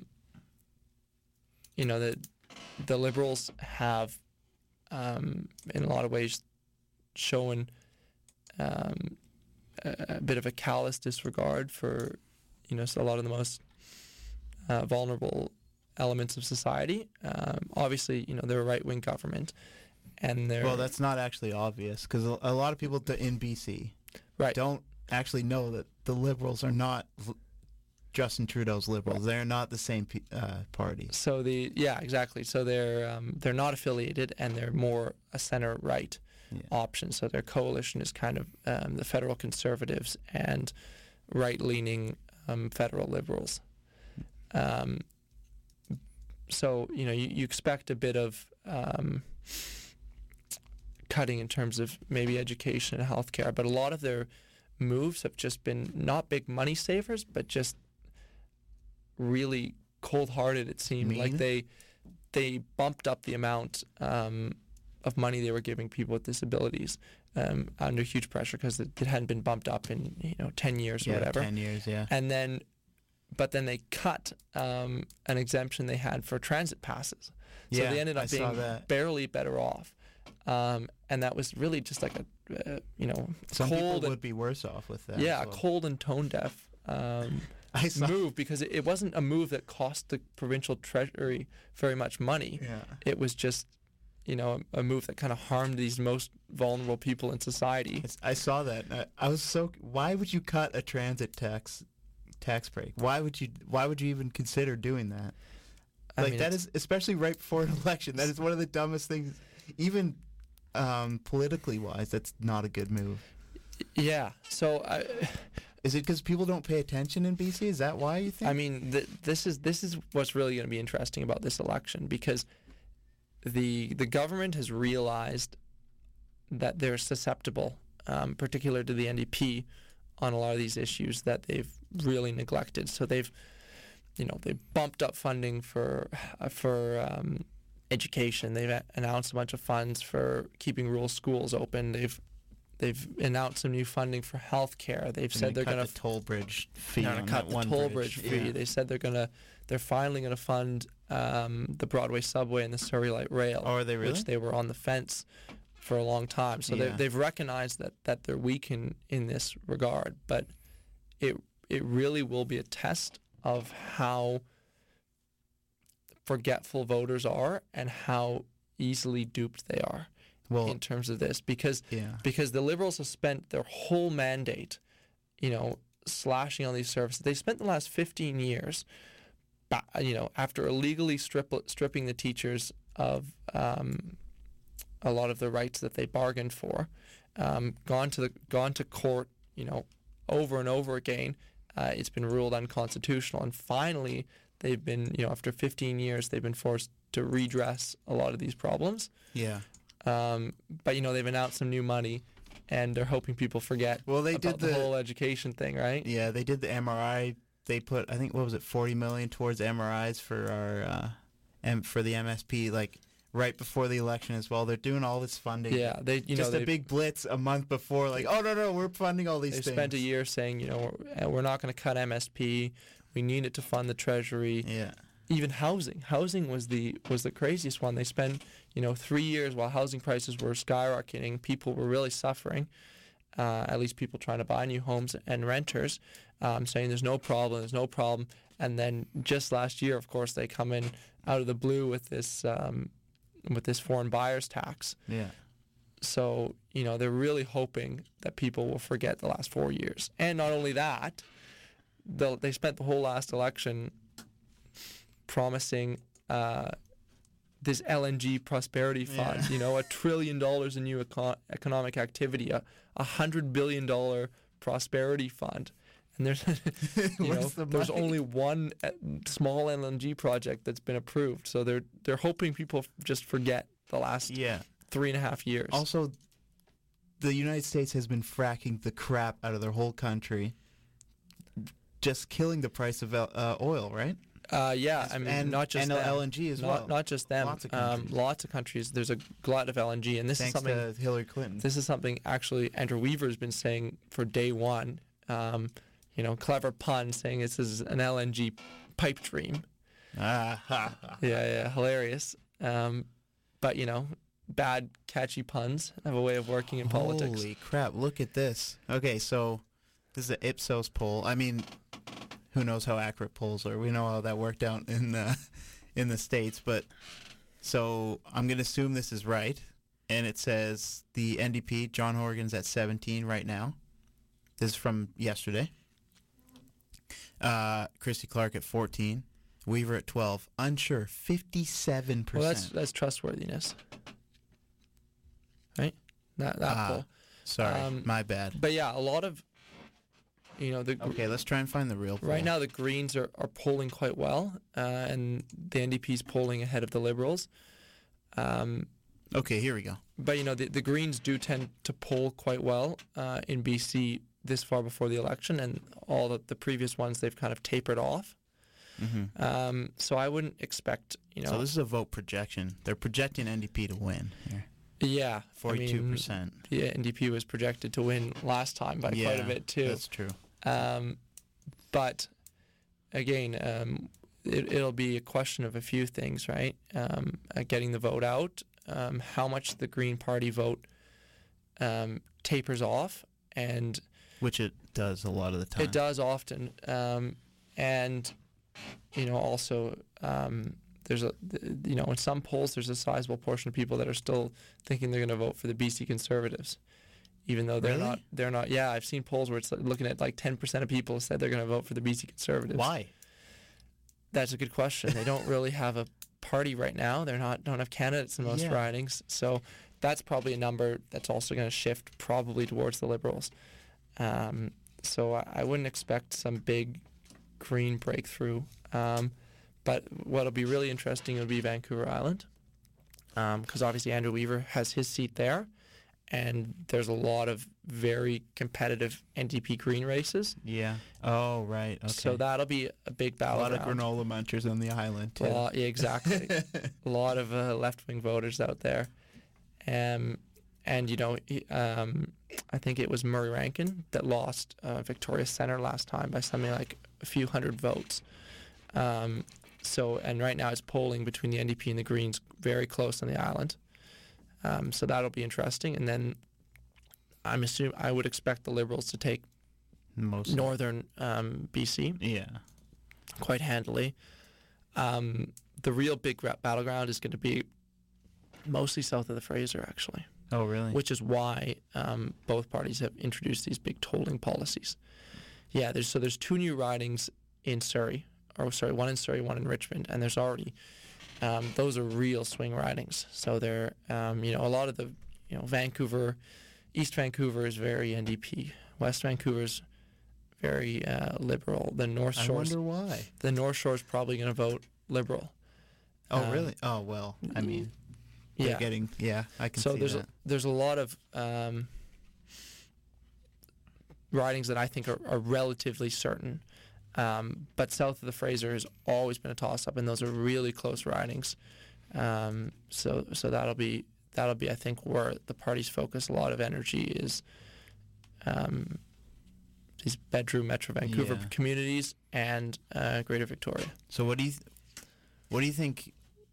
the Liberals have in a lot of ways shown a bit of a callous disregard for a lot of the most vulnerable elements of society. Obviously, they're a right-wing government, and they're Well, that's not actually obvious because a lot of people in BC right. don't actually know that the Liberals are not Justin Trudeau's Liberals. They're not the same party. So exactly. So they're not affiliated, and they're more a center right option. So their coalition is kind of the federal Conservatives and right-leaning federal Liberals. So you expect a bit of cutting in terms of maybe education and healthcare, but a lot of their moves have just been not big money savers, but just really cold-hearted. It seemed Mean? like they bumped up the amount of money they were giving people with disabilities under huge pressure because it hadn't been bumped up in 10 years or whatever. 10 years, yeah. And but then they cut an exemption they had for transit passes. So Yeah, they ended I up saw being that. barely better off. And that was really just like a Some cold people and, would be worse off with that. yeah, as a well. cold and tone deaf I saw, move, because it wasn't a move that cost the provincial treasury very much money. Yeah. It was just a move that kind of harmed these most vulnerable people in society. I saw that. I was so. Why would you cut a transit tax break? Why would you even consider doing that? I mean, That is, especially right before an election. That is one of the dumbest things, even politically wise. That's not a good move. Yeah. So Is it because people don't pay attention in BC? Is that why you think? I mean, this is what's really going to be interesting about this election, because the government has realized that they're susceptible, particularly to the NDP, on a lot of these issues that they've really neglected. So they've bumped up funding for education. They've announced a bunch of funds for keeping rural schools open. They've announced some new funding for healthcare. They've said they're going cut the toll bridge fee. to on cut that the one toll bridge fee. Yeah. They said they're finally going to fund the Broadway subway and the Surrey Light Rail. Oh, are they really? Which they were on the fence for a long time. So Yeah. they've recognized that they're weak in this regard. But it really will be a test of how forgetful voters are and how easily duped they are in terms of this, because the Liberals have spent their whole mandate, slashing on these services. They spent the last 15 years, after illegally stripping the teachers of a lot of the rights that they bargained for, gone to court, over and over again. It's been ruled unconstitutional, and finally they've been, after 15 years, they've been forced to redress a lot of these problems. Yeah. But they've announced some new money, and they're hoping people forget about the whole education thing, right? Yeah, they did the MRI. They put, I think, what was it, $40 million towards MRIs for our for the MSP, like right before the election as well. They're doing all this funding. Yeah, a big blitz a month before, like, oh no, we're funding all these things. They spent a year saying, we're not going to cut MSP. We need it to fund the Treasury. Yeah. Even housing was the craziest one. They spent 3 years while housing prices were skyrocketing. People were really suffering. At least people trying to buy new homes, and renters saying there's no problem. And then just last year, of course, they come in out of the blue with this foreign buyers tax. Yeah. So they're really hoping that people will forget the last 4 years. And not only that, they spent the whole last election promising this LNG prosperity fund, $1 trillion in new economic activity, a $100 billion prosperity fund, and there's there's only one small LNG project that's been approved. So they're hoping people just forget the last 3.5 years. Also, the United States has been fracking the crap out of their whole country, just killing the price of oil, right? Not just them. LNG as well. Not just them. Lots of countries. There's a glut of LNG, and this Thanks is something to Hillary Clinton. This is something actually Andrew Weaver has been saying for day one. Clever pun, saying this is an LNG pipe dream. Yeah, hilarious. But bad catchy puns have a way of working in politics. Holy crap! Look at this. Okay, so this is an Ipsos poll. I mean, who knows how accurate polls are? We know how that worked out in the States, but so I'm going to assume this is right. And it says the NDP, John Horgan's at 17 right now. This is from yesterday. Christy Clark at 14. Weaver at 12. Unsure, 57%. Well, that's trustworthiness, right? That poll. Sorry, my bad. But yeah, a lot of okay, let's try and find the real poll. Right now, the Greens are polling quite well, and the NDP's polling ahead of the Liberals. Okay, here we go. But the Greens do tend to poll quite well in BC this far before the election, and all the previous ones they've kind of tapered off. Mm-hmm. So I wouldn't expect So this is a vote projection. They're projecting NDP to win here. Yeah, 42%. The NDP was projected to win last time by quite a bit too. That's true. But again, it'll be a question of a few things, right? Getting the vote out, how much the Green Party vote tapers off, and which it does a lot of the time. It does often, and also there's in some polls there's a sizable portion of people that are still thinking they're going to vote for the BC Conservatives, even though they're Really? They're not. Yeah, I've seen polls where it's looking at like 10% of people said they're going to vote for the BC Conservatives. Why? That's a good question. They don't really have a party right now. Don't have candidates in most ridings, so that's probably a number that's also going to shift probably towards the Liberals. So I wouldn't expect some big Green breakthrough. But what'll be really interesting will be Vancouver Island, because obviously Andrew Weaver has his seat there, and there's a lot of very competitive NDP Green races. Yeah. Oh, right. Okay. So that'll be a big battleground. A lot of granola munchers on the island, too. Well, yeah, exactly. A lot of left-wing voters out there. And, I think it was Murray Rankin that lost Victoria Centre last time by something like a few hundred votes. And right now it's polling between the NDP and the Greens very close on the island. So that'll be interesting. And then I would expect the Liberals to take Most northern BC Yeah. quite handily. The real big battleground is going to be mostly south of the Fraser, actually, Oh, really? which is why both parties have introduced these big tolling policies. Yeah, there's 2 new ridings in Surrey, one in Surrey, one in Richmond, and there's already those are real swing ridings. So they're a lot of the Vancouver, East Vancouver is very NDP, West Vancouver's very Liberal. The North I Shore's wonder why. the North Shore's probably going to vote Liberal. Oh, really? Oh, well, I mean, they're Yeah. getting, I can So see that. there's a lot of ridings that I think are relatively certain, but south of the Fraser has always been a toss-up, and those are really close ridings. So that'll be I think where the parties focus a lot of energy is these bedroom Metro Vancouver Yeah. communities and Greater Victoria. So what do you think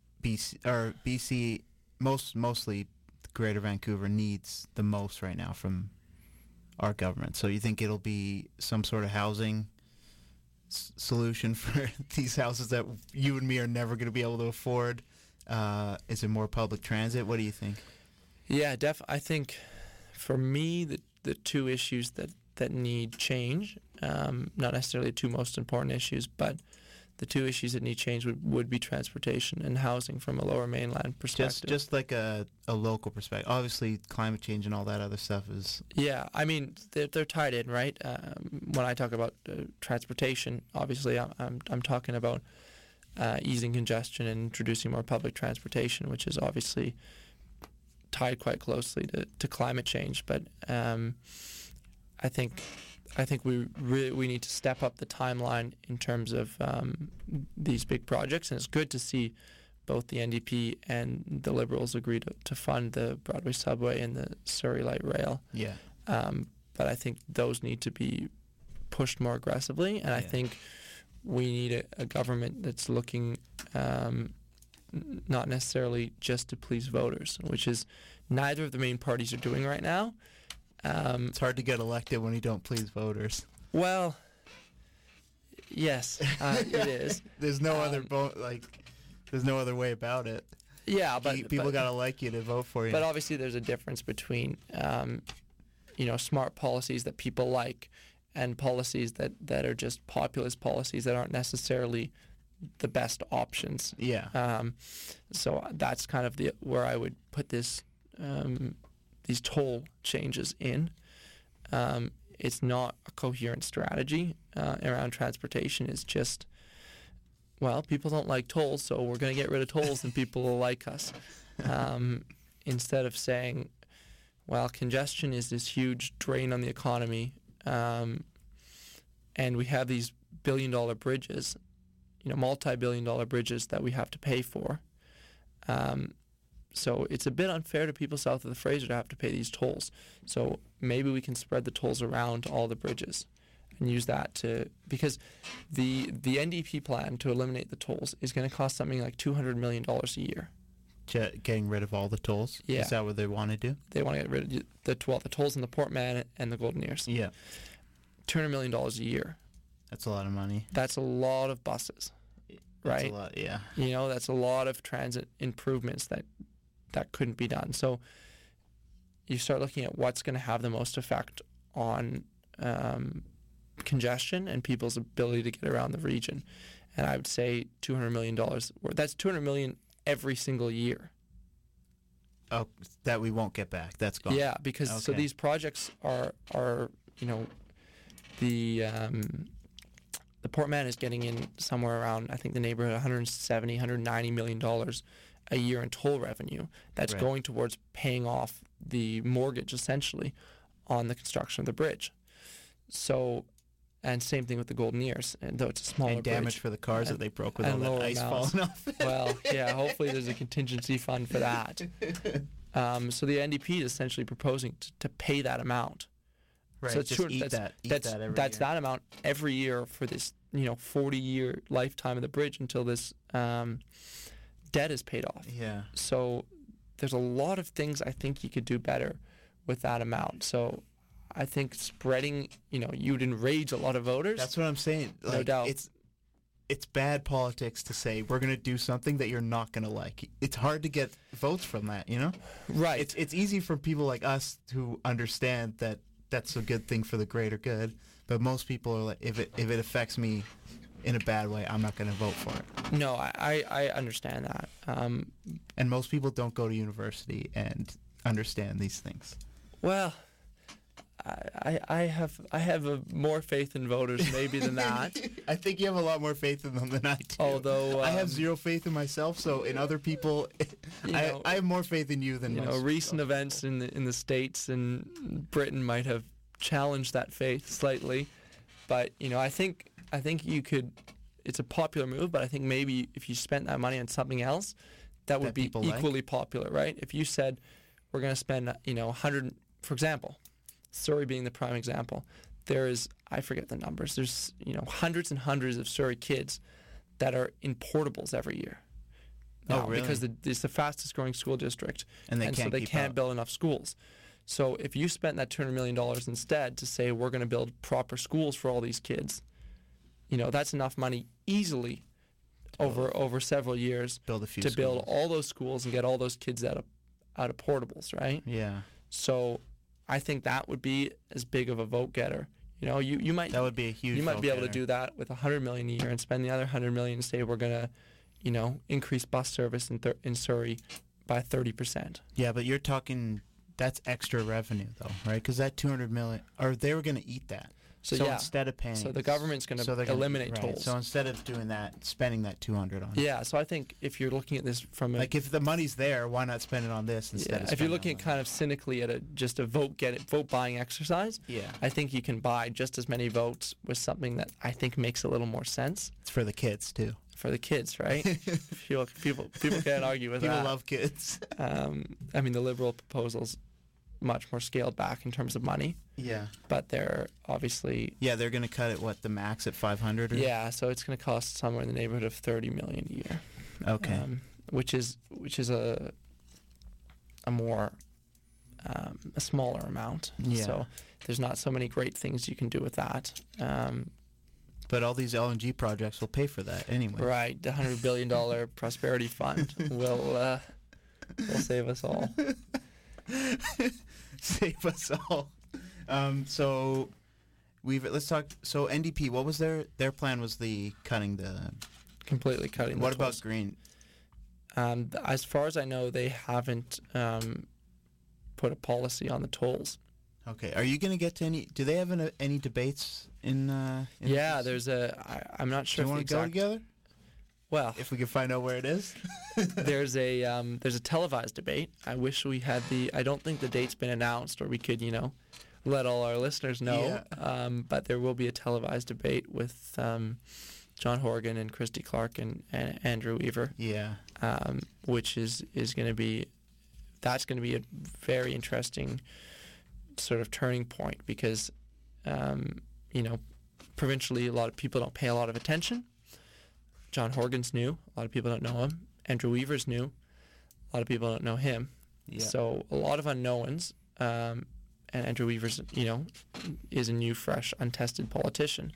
BC mostly Greater Vancouver needs the most right now from our government? So you think it'll be some sort of housing solution for these houses that you and me are never going to be able to afford? Is it more public transit? What do you think? Yeah, I think for me the 2 issues that need change, not necessarily the 2 most important issues, but the 2 issues that need change would be transportation and housing from a Lower Mainland perspective. Just like a local perspective. Obviously, climate change and all that other stuff is... Yeah, I mean they're tied in, right? When I talk about transportation, obviously I'm talking about easing congestion and introducing more public transportation, which is obviously tied quite closely to climate change. But I think we need to step up the timeline in terms of these big projects, and it's good to see both the NDP and the Liberals agree to fund the Broadway Subway and the Surrey Light Rail. Yeah. But I think those need to be pushed more aggressively, and I think we need a government that's looking not necessarily just to please voters, which is neither of the main parties are doing right now. It's hard to get elected when you don't please voters. Well, yes, it is. There's no other there's no other way about it. Yeah, but people gotta like you to vote for you. But obviously, there's a difference between smart policies that people like and policies that are just populist policies that aren't necessarily the best options. Yeah. So that's kind of where I would put this these toll changes in. It's not a coherent strategy around transportation. It's just, well, people don't like tolls, so we're going to get rid of tolls and people will like us. Instead of saying, well, congestion is this huge drain on the economy, and we have these billion-dollar bridges, multi-billion-dollar bridges that we have to pay for. So it's a bit unfair to people south of the Fraser to have to pay these tolls. So maybe we can spread the tolls around all the bridges and use that because the NDP plan to eliminate the tolls is going to cost something like $200 million a year. Getting rid of all the tolls? Yeah. Is that what they want to do? They want to get rid of the tolls in the Port Mann and the Golden Ears. Yeah. $200 million a year. That's a lot of money. That's a lot of buses, right? That's a lot, yeah. That's a lot of transit improvements that couldn't be done. So you start looking at what's going to have the most effect on congestion and people's ability to get around the region. And I would say $200 million. That's $200 million every single year. Oh, that we won't get back. That's gone. Yeah, because so these projects are the Port Mann is getting in somewhere around, I think, the neighborhood $170, $190 million a year in toll revenue. That's Right. going towards paying off the mortgage, essentially, on the construction of the bridge. So, and same thing with the Golden Ears, and though it's a smaller And damage bridge. for the cars that they broke with all and that lower ice amounts. falling off. Well, yeah, hopefully there's a contingency fund for that. So the NDP is essentially proposing to pay that amount. Right, So it's just eat that every that's year. that amount every year for this 40-year lifetime of the bridge until this debt is paid off. Yeah. So there's a lot of things I think you could do better with that amount. So I think spreading, you'd enrage a lot of voters. That's what I'm saying. Like, No doubt. It's bad politics to say we're going to do something that you're not going to like. It's hard to get votes from that, Right. It's easy for people like us who understand that that's a good thing for the greater good, but most people are like, if it affects me in a bad way, I'm not going to vote for it. No, I understand that. And most people don't go to university and understand these things. Well, I have more faith in voters maybe than that. I think you have a lot more faith in them than I do. Although I have zero faith in myself, so in other people, I have more faith in you than most recent people. events in the States and Britain might have challenged that faith slightly, but I think you could. It's a popular move, but I think maybe if you spent that money on something else, that would be equally popular, right? If you said we're going to spend 100, for example, Surrey being the prime example, there is, I forget the numbers, there's hundreds and hundreds of Surrey kids that are in portables every year. Now, really? Because it's the fastest growing school district, and so they keep can't up. build enough schools. So if you spent that $200 million instead to say we're going to build proper schools for all these kids, that's enough money easily over several years build a few to build schools. all those schools and get all those kids out of portables, right? Yeah. So I think that would be as big of a vote getter. You might That would be a huge. you might vote be able to getter. do that with $100 million a year and spend the other $100 million and say we're gonna, increase bus service in Surrey by 30%. Yeah, but you're talking that's extra revenue though, right? Because that 200 million, or they were going to eat that. So, So yeah, instead of paying, so the government's going so to they're gonna- eliminate right. tolls. So instead of doing that, spending that 200 on it. Yeah, so I think if you're looking at this from a Like if the money's there, why not spend it on this instead? Of if you're spending looking on at kind of cynically at just a vote buying exercise, that. Yeah, I think you can buy just as many votes with something that I think makes a little more sense it's for the kids too. for the kids, right? people can't argue with People that. love kids. I mean, the Liberal proposal's much more scaled back in terms of money, Yeah. but they're obviously Yeah, they're going to cut it the max at 500. Or? yeah. So it's going to cost somewhere in the neighborhood of $30 million a year. Okay. Which is a more a smaller amount. Yeah. So there's not so many great things you can do with that. But all these LNG projects will pay for that anyway. Right, the $100 billion prosperity fund will save us all. Save us all. So let's talk. So NDP, what was their plan? Was cutting the Completely cutting. What the about tolls. Green? As far as I know, they haven't put a policy on the tolls. Okay. Are you going to get to any? Do they have any debates in? Yeah, this? I'm not Do sure. you if want the to go exact, together? Well, If we can find out where it is. there's a televised debate. I wish we had I don't think the date's been announced, or we could let all our listeners know. Yeah. But there will be a televised debate with John Horgan and Christy Clark and Andrew Weaver. Yeah. Which is going to be a very interesting sort of turning point because provincially a lot of people don't pay a lot of attention. John Horgan's new, a lot of people don't know him. Andrew Weaver's new, a lot of people don't know him. Yeah. So a lot of unknowns, and Andrew Weaver's is a new, fresh, untested politician.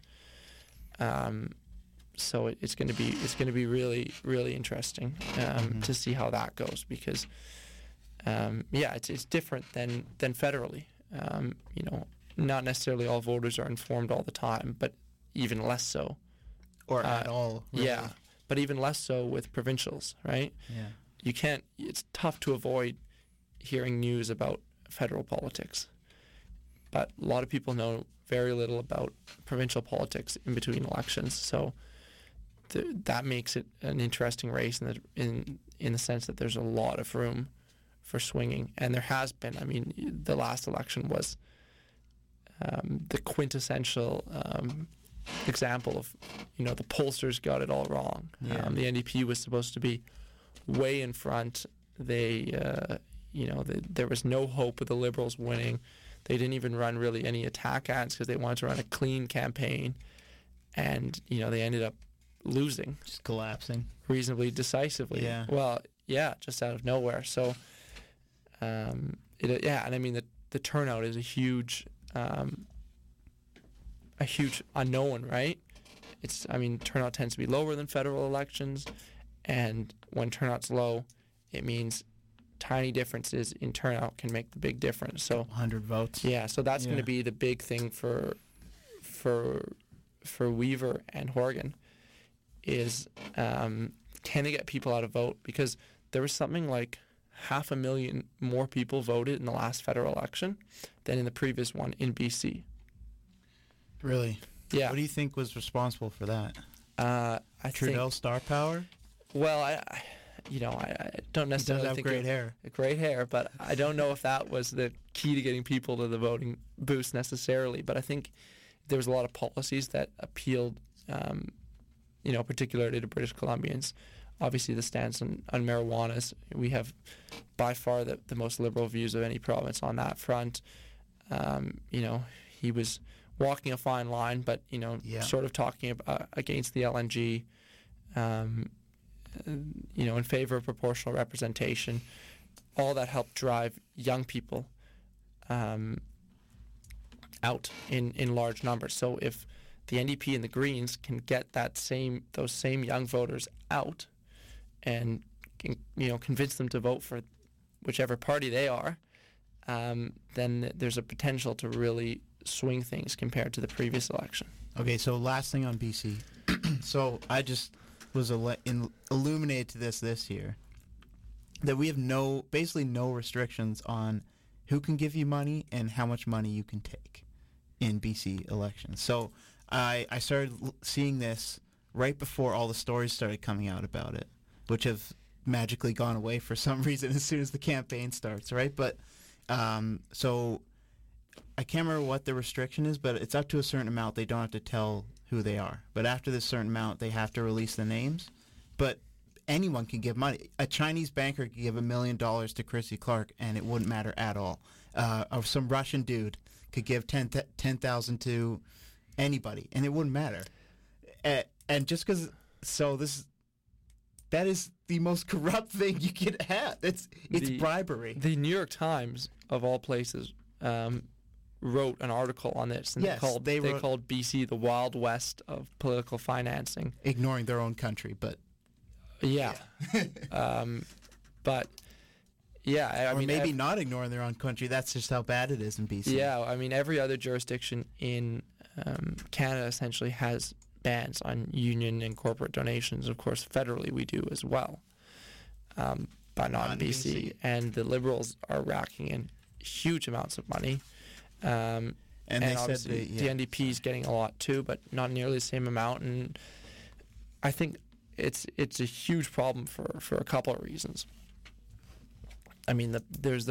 So it's going to be really, really interesting to see how that goes because it's different than federally. Not necessarily all voters are informed all the time, but even less so. Or at all. Really. Yeah, but even less so with provincials, right? Yeah. You can't. It's tough to avoid hearing news about federal politics, but a lot of people know very little about provincial politics in between elections. So that makes it an interesting race in the sense that there's a lot of room for swinging, and there has been. I mean, the last election was the quintessential example of, the pollsters got it all wrong. Yeah. The NDP was supposed to be way in front. They, there was no hope of the Liberals winning. They didn't even run really any attack ads because they wanted to run a clean campaign, and they ended up losing Just collapsing. reasonably decisively. Yeah. Well, yeah, just out of nowhere. So, and I mean the turnout is a huge a huge unknown, right? Turnout tends to be lower than federal elections, and when turnout's low, it means tiny differences in turnout can make the big difference. So 100 votes. yeah, so that's going to be the big thing for Weaver and Horgan is can they get people out to vote? Because there was something like 500,000 more people voted in the last federal election than in the previous one in BC. Really? Yeah. What do you think was responsible for that? I Trudeau think, star power? well, I don't He does necessarily have think great hair. great hair, but I don't know if that was the key to getting people to the voting booth necessarily. But I think there was a lot of policies that appealed, particularly to British Columbians. Obviously, the stance on marijuana, we have by far the most liberal views of any province on that front. He was walking a fine line, but, sort of talking about, against the LNG, in favor of proportional representation. All that helped drive young people out in large numbers. So if the NDP and the Greens can get those same young voters out and convince them to vote for whichever party they are, then there's a potential to really swing things compared to the previous election. Okay, so last thing on BC. So I just was illuminated to this year that we have basically no restrictions on who can give you money and how much money you can take in BC elections. So I started seeing this right before all the stories started coming out about it, which have magically gone away for some reason as soon as the campaign starts, right? But so I can't remember what the restriction is, but it's up to a certain amount. They don't have to tell who they are. But after this certain amount, they have to release the names. But anyone can give money. A Chinese banker could give $1 million to Chrissy Clark, and it wouldn't matter at all. Or some Russian dude could give 10,000 to anybody, and it wouldn't matter. And just because, that is the most corrupt thing you could have. It's bribery. The New York Times, of all places, wrote an article on this, and Yes, they called BC the Wild West of political financing. Ignoring their own country, but... Yeah. But, yeah, or maybe not ignoring their own country. That's just how bad it is in BC. Yeah, every other jurisdiction in Canada essentially has bans on union and corporate donations. Of course, federally we do as well, but not in BC. And the Liberals are racking in huge amounts of money. And they obviously said the NDP is getting a lot too, but not nearly the same amount. And I think it's a huge problem for a couple of reasons. I mean, there's the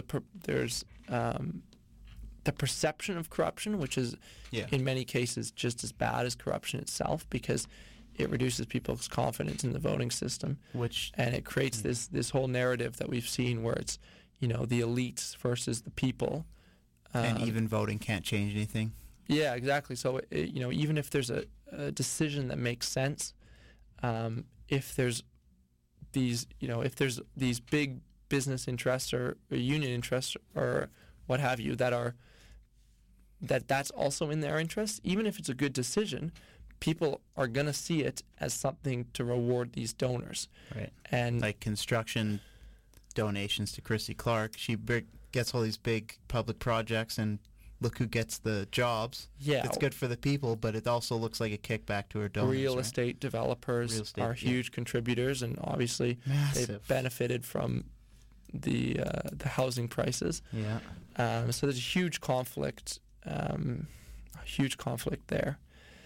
perception of corruption, which is in many cases just as bad as corruption itself, because it reduces people's confidence in the voting system, and it creates this whole narrative that we've seen where it's the elites versus the people. And even voting can't change anything. Yeah, exactly. So even if there's a decision that makes sense, if there's these big business interests or union interests or what have you that's also in their interest, even if it's a good decision, people are going to see it as something to reward these donors. Right. And like construction donations to Chrissy Clark. She gets all these big public projects, and look who gets the jobs. Yeah. It's good for the people, but it also looks like a kickback to her donors. Real estate developers are huge contributors, and obviously they've benefited from the housing prices. Yeah. So there's a huge conflict there.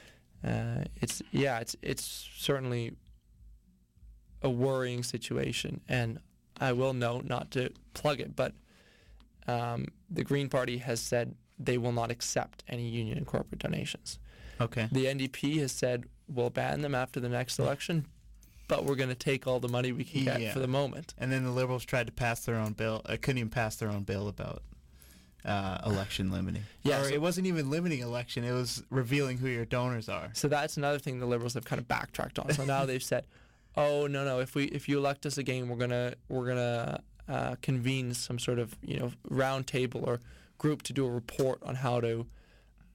It's certainly a worrying situation, and I will note, not to plug it, but the Green Party has said they will not accept any union and corporate donations. Okay. The NDP has said we'll ban them after the next election, but we're going to take all the money we can get for the moment. And then the Liberals tried to pass their own bill. Couldn't even pass their own bill about election limiting. Yeah, it wasn't even limiting election. It was revealing who your donors are. So that's another thing the Liberals have kind of backtracked on. So now they've said, oh, no, if you elect us again, we're gonna convene some sort of round table or group to do a report on how to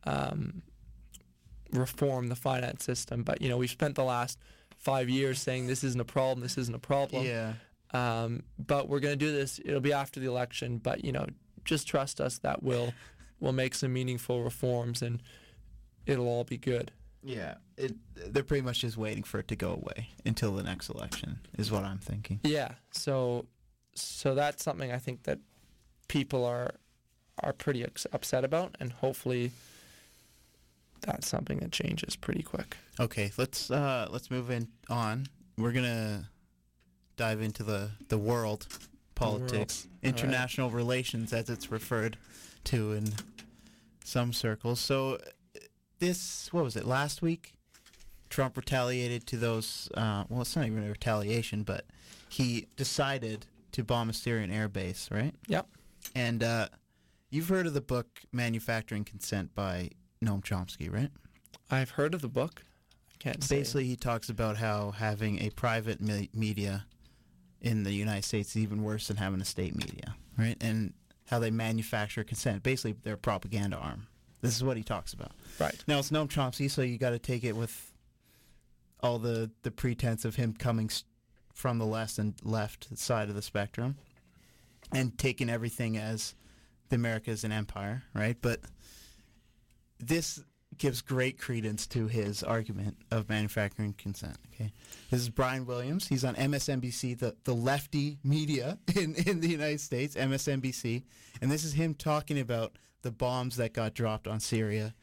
reform the finance system. But, we've spent the last 5 years saying this isn't a problem, this isn't a problem. Yeah. But we're going to do this. It'll be after the election. But, just trust us that we'll make some meaningful reforms and it'll all be good. Yeah. They're pretty much just waiting for it to go away until the next election is what I'm thinking. Yeah. So that's something I think that people are pretty upset about, and hopefully that's something that changes pretty quick. Okay, let's move on. We're gonna dive into the world politics, international relations, as it's referred to in some circles. So what was it, last week? Trump retaliated to those, well, it's not even a retaliation, but he decided to bomb a Syrian air base, right? Yep. And you've heard of the book Manufacturing Consent by Noam Chomsky, right? I've heard of the book. I can't say. Basically, he talks about how having a private media in the United States is even worse than having a state media, right? And how they manufacture consent. Basically, they're a propaganda arm. This is what he talks about. Right. Now, it's Noam Chomsky, so you got to take it with all the pretense of him coming from the left side of the spectrum and taking everything as the America is an empire, right? But this gives great credence to his argument of manufacturing consent. Okay, this is Brian Williams. He's on MSNBC, the lefty media in the United States, MSNBC, and this is him talking about the bombs that got dropped on Syria.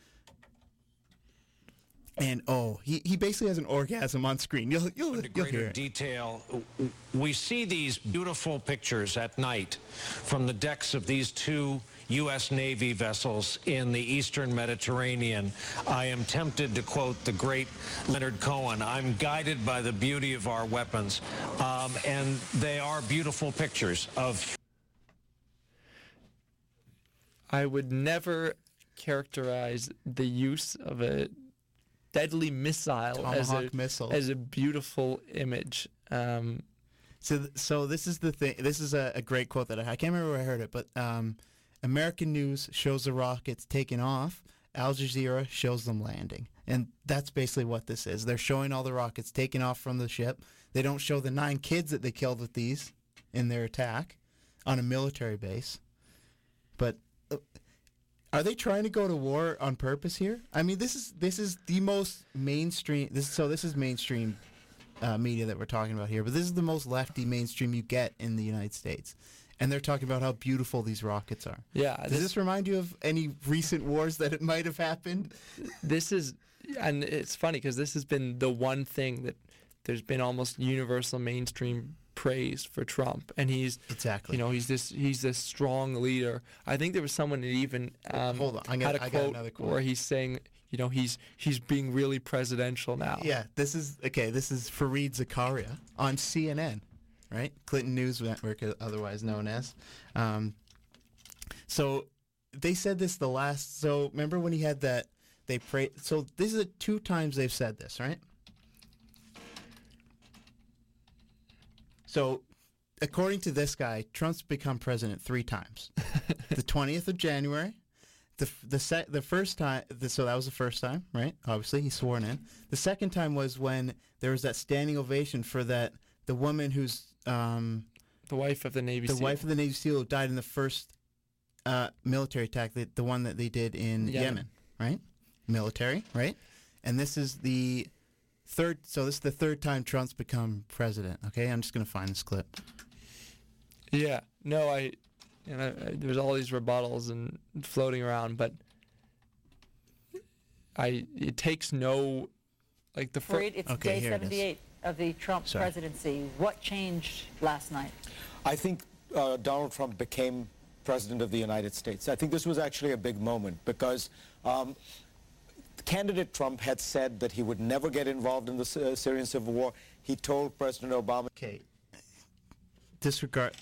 And he basically has an orgasm on screen. You'll hear it. Detail. We see these beautiful pictures at night from the decks of these two U.S. Navy vessels in the Eastern Mediterranean. I am tempted to quote the great Leonard Cohen, "I'm guided by the beauty of our weapons." And they are beautiful pictures of... I would never characterize the use of a deadly missile Tomahawk missile as a beautiful image. So this is the thing. This is a great quote that I can't remember where I heard it, but American news shows the rockets taking off. Al Jazeera shows them landing. And that's basically what this is. They're showing all the rockets taking off from the ship. They don't show the 9 kids that they killed with these in their attack on a military base. But are they trying to go to war on purpose here? I mean, this is the most mainstream. This is mainstream media that we're talking about here. But this is the most lefty mainstream you get in the United States. And they're talking about how beautiful these rockets are. Yeah. Does this remind you of any recent wars that it might have happened? This is, and it's funny because this has been the one thing that there's been almost universal mainstream praise for Trump, and he's exactly, he's this strong leader. I think there was someone that even hold on, had a quote where he's saying, he's being really presidential now. Yeah, this is Fareed Zakaria on CNN. Right? Clinton News Network, otherwise known as. So they said this so remember when he had that, they prayed, so this is 2 times they've said this, right? So according to this guy, Trump's become president 3 times. The 20th of January, the first time, so that was the first time, right? Obviously, he's sworn in. The second time was when there was that standing ovation for the woman who's the wife of the Navy SEAL. The wife of the Navy SEAL who died in the first military attack, the one that they did in Yemen, right? Military, right? And this is the third. So this is the 3rd time Trump's become president. Okay, I'm just gonna find this clip. Yeah. No, there's all these rebuttals and floating around, but it takes no, like the first. It's day 78 of the Trump presidency. What changed last night? I think Donald Trump became president of the United States. I think this was actually a big moment because candidate Trump had said that he would never get involved in the Syrian civil war. He told President Obama... Okay. Disregard...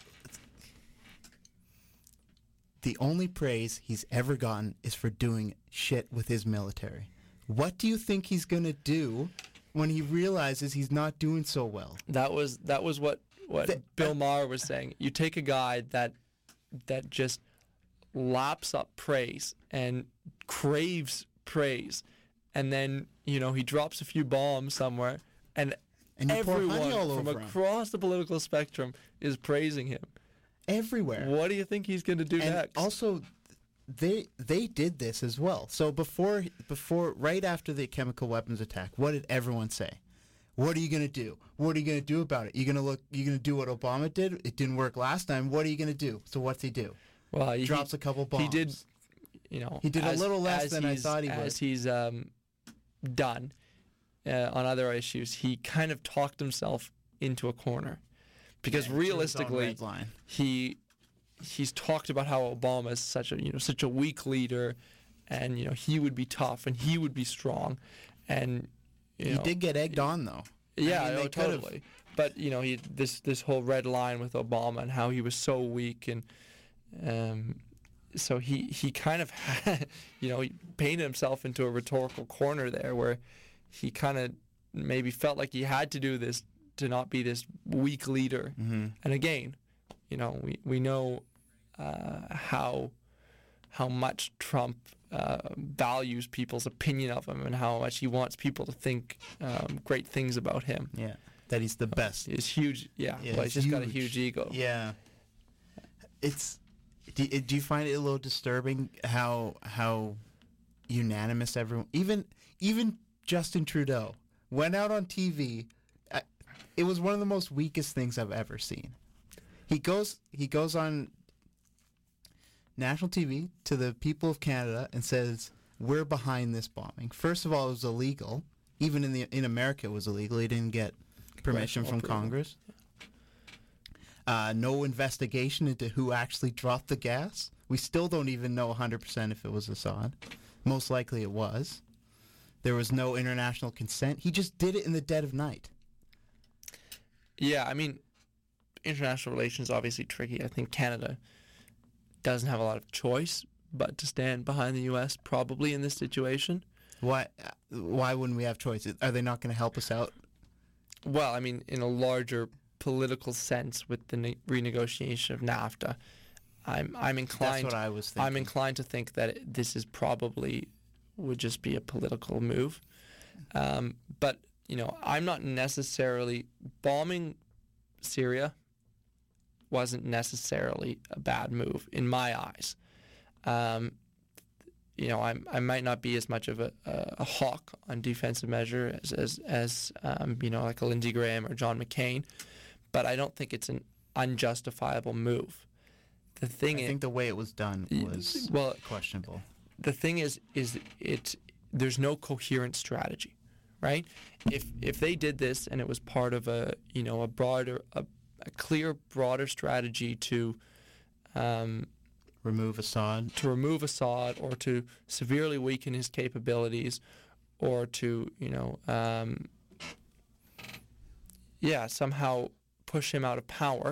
The only praise he's ever gotten is for doing shit with his military. What do you think he's going to do when he realizes he's not doing so well? That was what Bill Maher was saying. You take a guy that just laps up praise and craves praise, and then he drops a few bombs somewhere, and you pour honey everyone all from over him. across the political spectrum is praising him. Everywhere. What do you think he's going to do And next? also, they did this as well. So before right after the chemical weapons attack, what did everyone say? What are you going to do? What are you going to do about it? You're going to do what Obama did? It didn't work last time. What are you going to do? So what's he do? Well, He drops a couple bombs. He did, He did a little less than I thought he would. As he's done on other issues, he kind of talked himself into a corner. Because realistically, he's talked about how Obama is such a weak leader, and he would be tough and he would be strong, and he did get egged on though. Yeah, totally. But he this whole red line with Obama and how he was so weak, and so he kind of had, he painted himself into a rhetorical corner there where he kind of maybe felt like he had to do this to not be this weak leader. Mm-hmm. And again, we know how much Trump values people's opinion of him and how much he wants people to think great things about him. Yeah, that he's the best. He's huge. Yeah, well, he's just got a huge ego. Yeah. Do you find it a little disturbing how unanimous everyone, even Justin Trudeau, went out on TV? It was one of the most weakest things I've ever seen. He goes on national TV to the people of Canada and says, "We're behind this bombing." First of all, it was illegal. Even in America, it was illegal. He didn't get permission from Congress. No investigation into who actually dropped the gas. We still don't even know 100% if it was Assad. Most likely it was. There was no international consent. He just did it in the dead of night. Yeah, I mean, international relations obviously tricky. I think Canada doesn't have a lot of choice but to stand behind the U.S. probably in this situation. Why wouldn't we have choices? Are they not going to help us out? Well, I mean, in a larger political sense with the renegotiation of NAFTA, I'm inclined. That's what I was thinking. I'm inclined to think that this is probably would just be a political move. But I'm not necessarily bombing Syria. Wasn't necessarily a bad move in my eyes. I might not be as much of a hawk on defensive measure as like a Lindsey Graham or John McCain, but I don't think it's an unjustifiable move. I think the way it was done was questionable. The thing is there's no coherent strategy, right? If they did this and it was part of a clear broader strategy to remove Assad, or to severely weaken his capabilities, or to somehow push him out of power,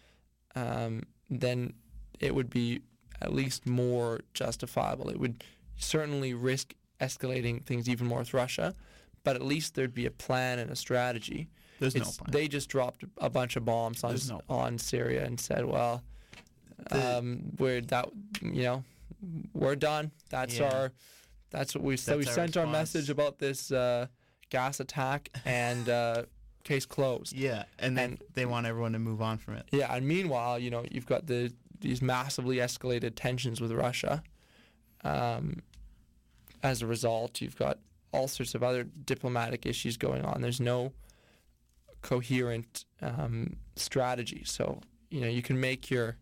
then it would be at least more justifiable. It would certainly risk escalating things even more with Russia, but at least there'd be a plan and a strategy. There's no plan. They just dropped a bunch of bombs on Syria and said, "Well, we're done. That's what we said. We sent our message about this gas attack and case closed." Yeah, and then they want everyone to move on from it. Yeah, and meanwhile, you've got these massively escalated tensions with Russia. As a result, you've got all sorts of other diplomatic issues going on. There's no coherent strategy. So, you can make your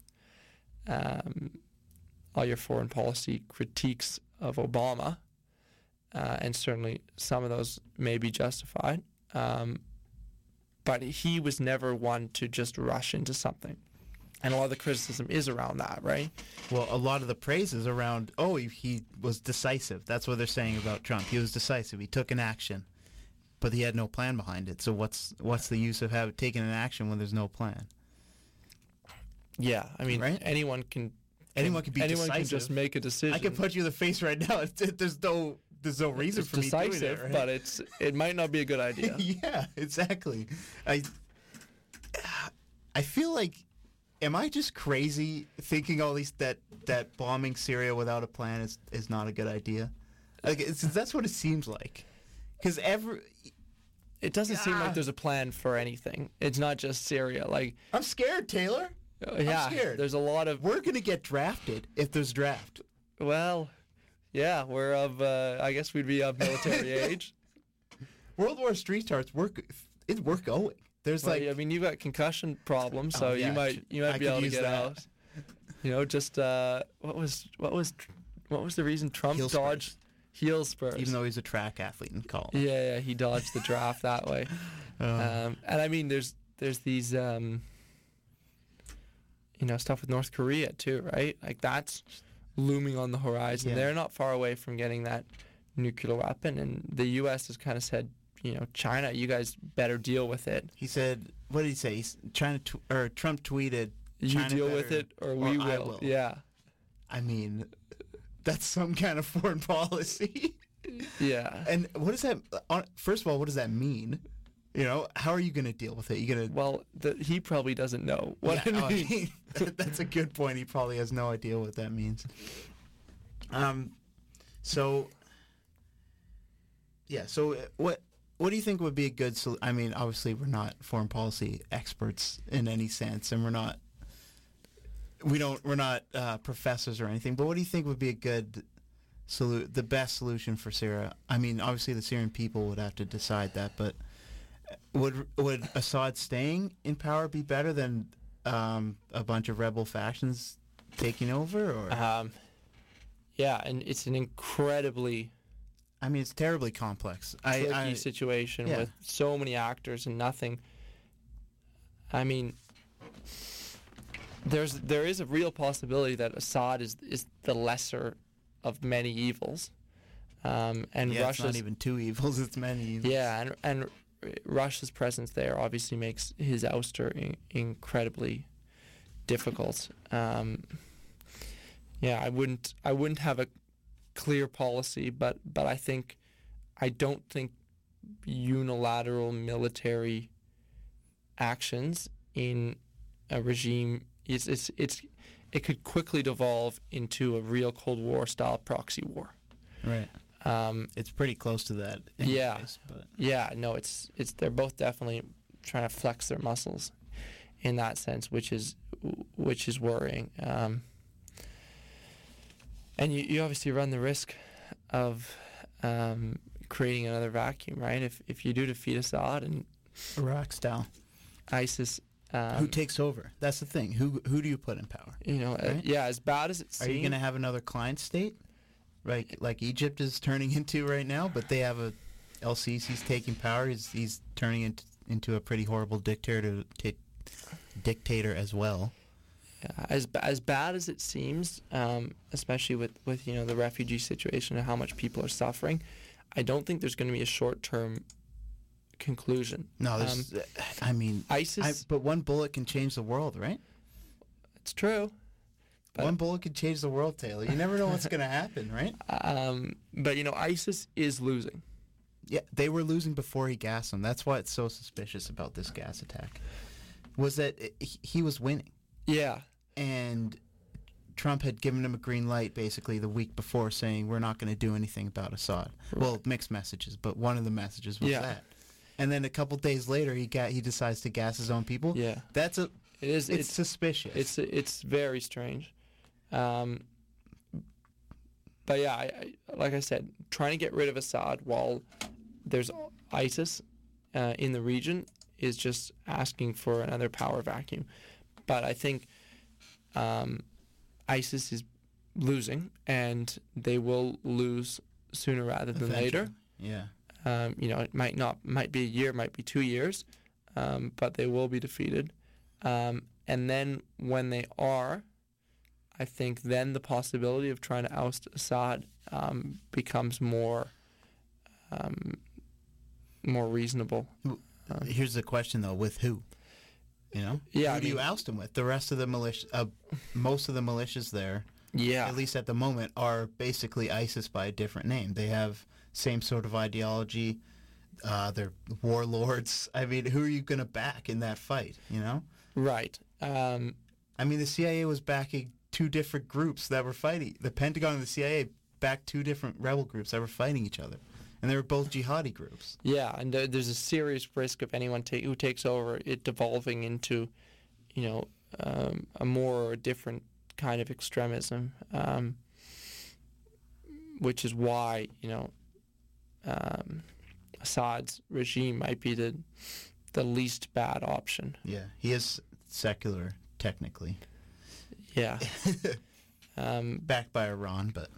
all your foreign policy critiques of Obama, and certainly some of those may be justified. But he was never one to just rush into something. And a lot of the criticism is around that, right? Well, a lot of the praise is around, he was decisive. That's what they're saying about Trump. He was decisive. He took an action, but he had no plan behind it. So what's the use of taking an action when there's no plan? Yeah, I mean, right? anyone can be decisive. Anyone can just make a decision. I can punch you in the face right now. There's no reason for me doing it, right? But it might not be a good idea. Yeah, exactly. I feel like am I just crazy thinking all these that bombing Syria without a plan is not a good idea? Like that's what it seems like. Because it doesn't seem like there's a plan for anything. It's not just Syria. Like I'm scared, Taylor. Yeah, I'm scared. There's a lot of. We're gonna get drafted if there's draft. Well, yeah, we're of. I guess we'd be of military age. World War III starts. We're going. There's Well, I mean, you've got concussion problems, so yeah, you might I be could able to use get that. out. You know, just what was the reason Trump Heel dodged heel spurs? Even though he's a track athlete in college. Yeah, he dodged the draft that way. And I mean, there's these stuff with North Korea too, right? Like that's looming on the horizon. Yeah. They're not far away from getting that nuclear weapon, and the U.S. has kind of said, China, you guys better deal with it. He said, what did he say? Trump tweeted, You China deal better, with it, or we I will. Yeah, I mean, that's some kind of foreign policy. yeah. And what does that? First of all, what does that mean? How are you going to deal with it? You going to? Well, he probably doesn't know what it means. That's a good point. He probably has no idea what that means. So what do you think would be a good solution? I mean, obviously we're not foreign policy experts in any sense, and we're not professors or anything. But what do you think would be a good the best solution for Syria? I mean, obviously the Syrian people would have to decide that, but would Assad staying in power be better than a bunch of rebel factions taking over? Or yeah, and it's an incredibly it's terribly complex. tricky situation with so many actors and nothing. I mean, there is a real possibility that Assad is the lesser of many evils, and Russia's not even two evils; it's many evils. Yeah, and Russia's presence there obviously makes his ouster incredibly difficult. Yeah, I wouldn't have a clear policy, but I don't think unilateral military actions in a regime it could quickly devolve into a real Cold War style proxy war. Right. It's pretty close to that. Anyways, but. Yeah. No, it's they're both definitely trying to flex their muscles in that sense, which is worrying. And you obviously run the risk of creating another vacuum, right? If you do defeat Assad and Iraq style, ISIS, who takes over? That's the thing. Who do you put in power? Right? Yeah, as bad as it seems. Are you going to have another client state, right? Like Egypt is turning into right now, but they have El Sisi's taking power. He's turning into a pretty horrible dictator as well. Yeah, as bad as it seems, especially with the refugee situation and how much people are suffering, I don't think there's going to be a short-term conclusion. No, there's. ISIS. But one bullet can change the world, right? It's true. One bullet can change the world, Taylor. You never know what's going to happen, right? But ISIS is losing. Yeah, they were losing before he gassed them. That's why it's so suspicious about this gas attack. Was that he was winning. Yeah. And Trump had given him a green light basically the week before, saying we're not going to do anything about Assad. Right. Well, mixed messages, but one of the messages was that. And then a couple days later, he decides to gas his own people. Yeah. It's suspicious. It's very strange. But yeah, like I said, trying to get rid of Assad while there's ISIS in the region is just asking for another power vacuum. But I think ISIS is losing, and they will lose sooner rather than later. Yeah. It might be a year, might be 2 years, but they will be defeated. And then when they are, I think then the possibility of trying to oust Assad becomes more reasonable. Here's the question, though: with who? Yeah. Who do you oust him with? The rest of the militia, most of the militias there, at least at the moment, are basically ISIS by a different name. They have same sort of ideology. They're warlords. I mean, who are you going to back in that fight? Right. I mean, the CIA was backing two different groups that were fighting. The Pentagon and the CIA backed two different rebel groups that were fighting each other. And they were both jihadi groups. Yeah, and there's a serious risk of anyone who takes over it devolving into, a more different kind of extremism, which is why, Assad's regime might be the least bad option. Yeah, he is secular, technically. Yeah. Backed by Iran, but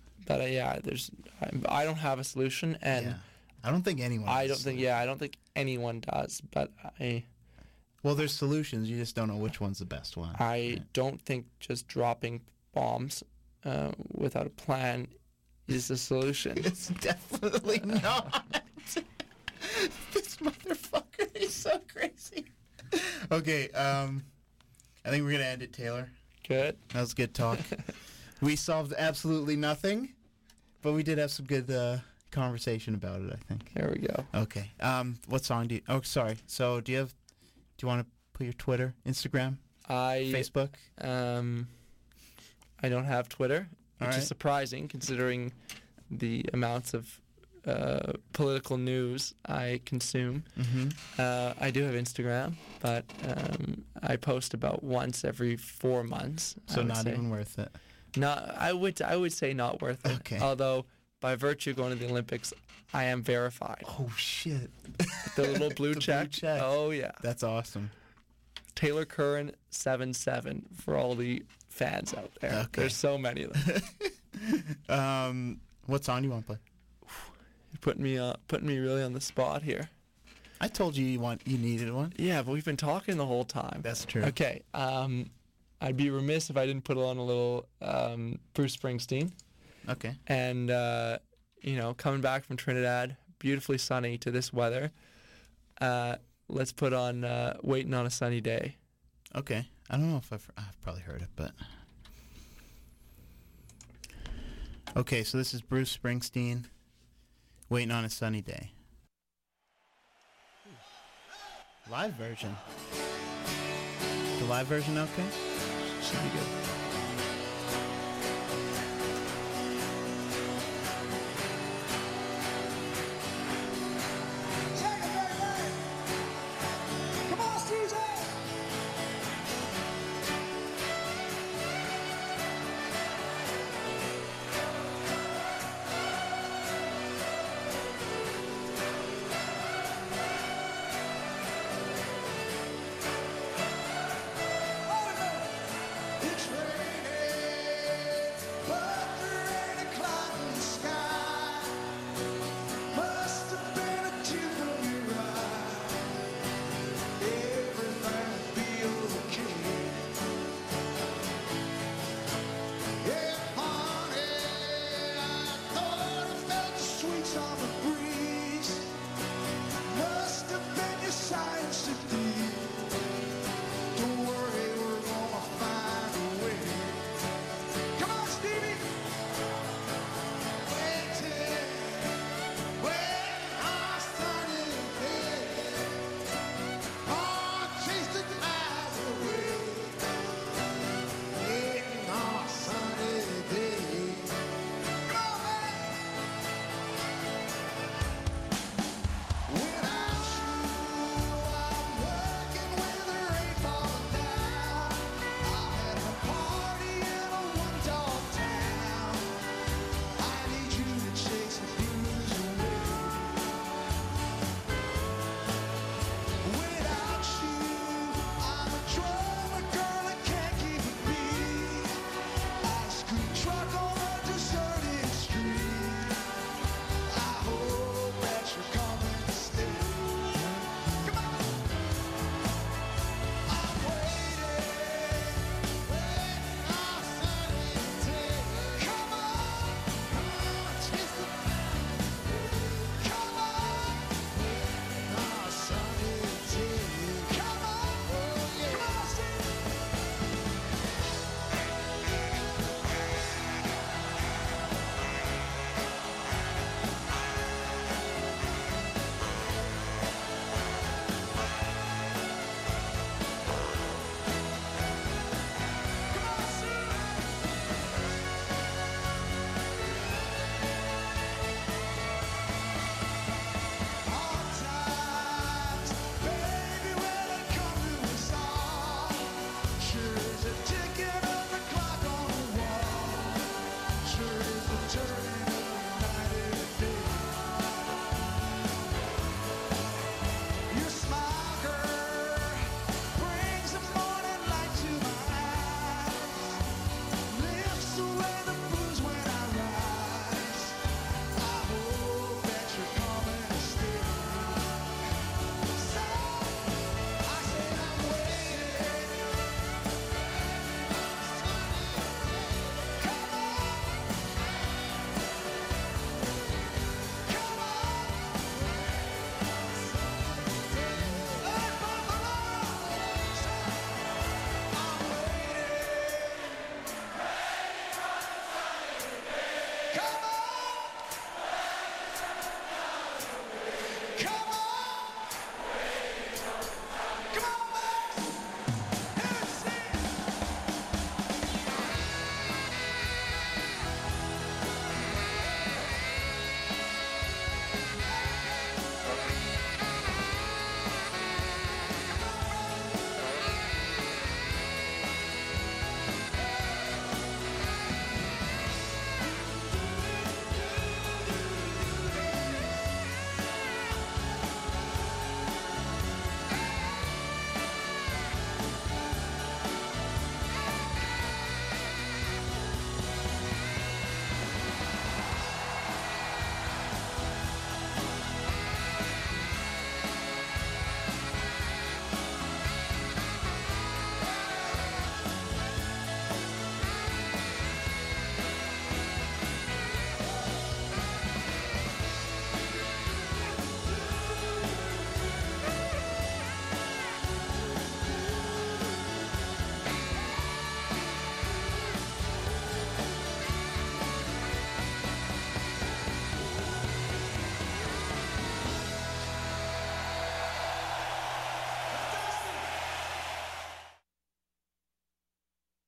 I don't have a solution, and I don't think anyone. I don't think anyone does. But well, there's solutions. You just don't know which one's the best one. I don't think just dropping bombs without a plan is the solution. It's definitely not. This motherfucker is so crazy. Okay, I think we're gonna end it, Taylor. Good. That was good talk. We solved absolutely nothing, but we did have some good conversation about it, I think. There we go. Okay. What song do you... Oh, sorry. So do you want to put your Twitter, Instagram, Facebook? I don't have Twitter, which is is surprising considering the amounts of political news I consume. Mm-hmm. I do have Instagram, but I post about once every 4 months. So not even worth it. I would say not worth it. Okay. Although by virtue of going to the Olympics, I am verified. Oh shit! The little blue The check. blue check. Oh yeah. That's awesome. Taylor Curran 77 for all the fans out there. Okay. There's so many of them. What song do you want to play? You're putting me really on the spot here. I told you you needed one. Yeah, but we've been talking the whole time. That's true. Okay. I'd be remiss if I didn't put on a little Bruce Springsteen. Okay. And coming back from Trinidad, beautifully sunny to this weather. Let's put on "Waiting on a Sunny Day." Okay. I don't know if I've probably heard it, but okay. So this is Bruce Springsteen, "Waiting on a Sunny Day." Live version. The live version, okay? Should be good.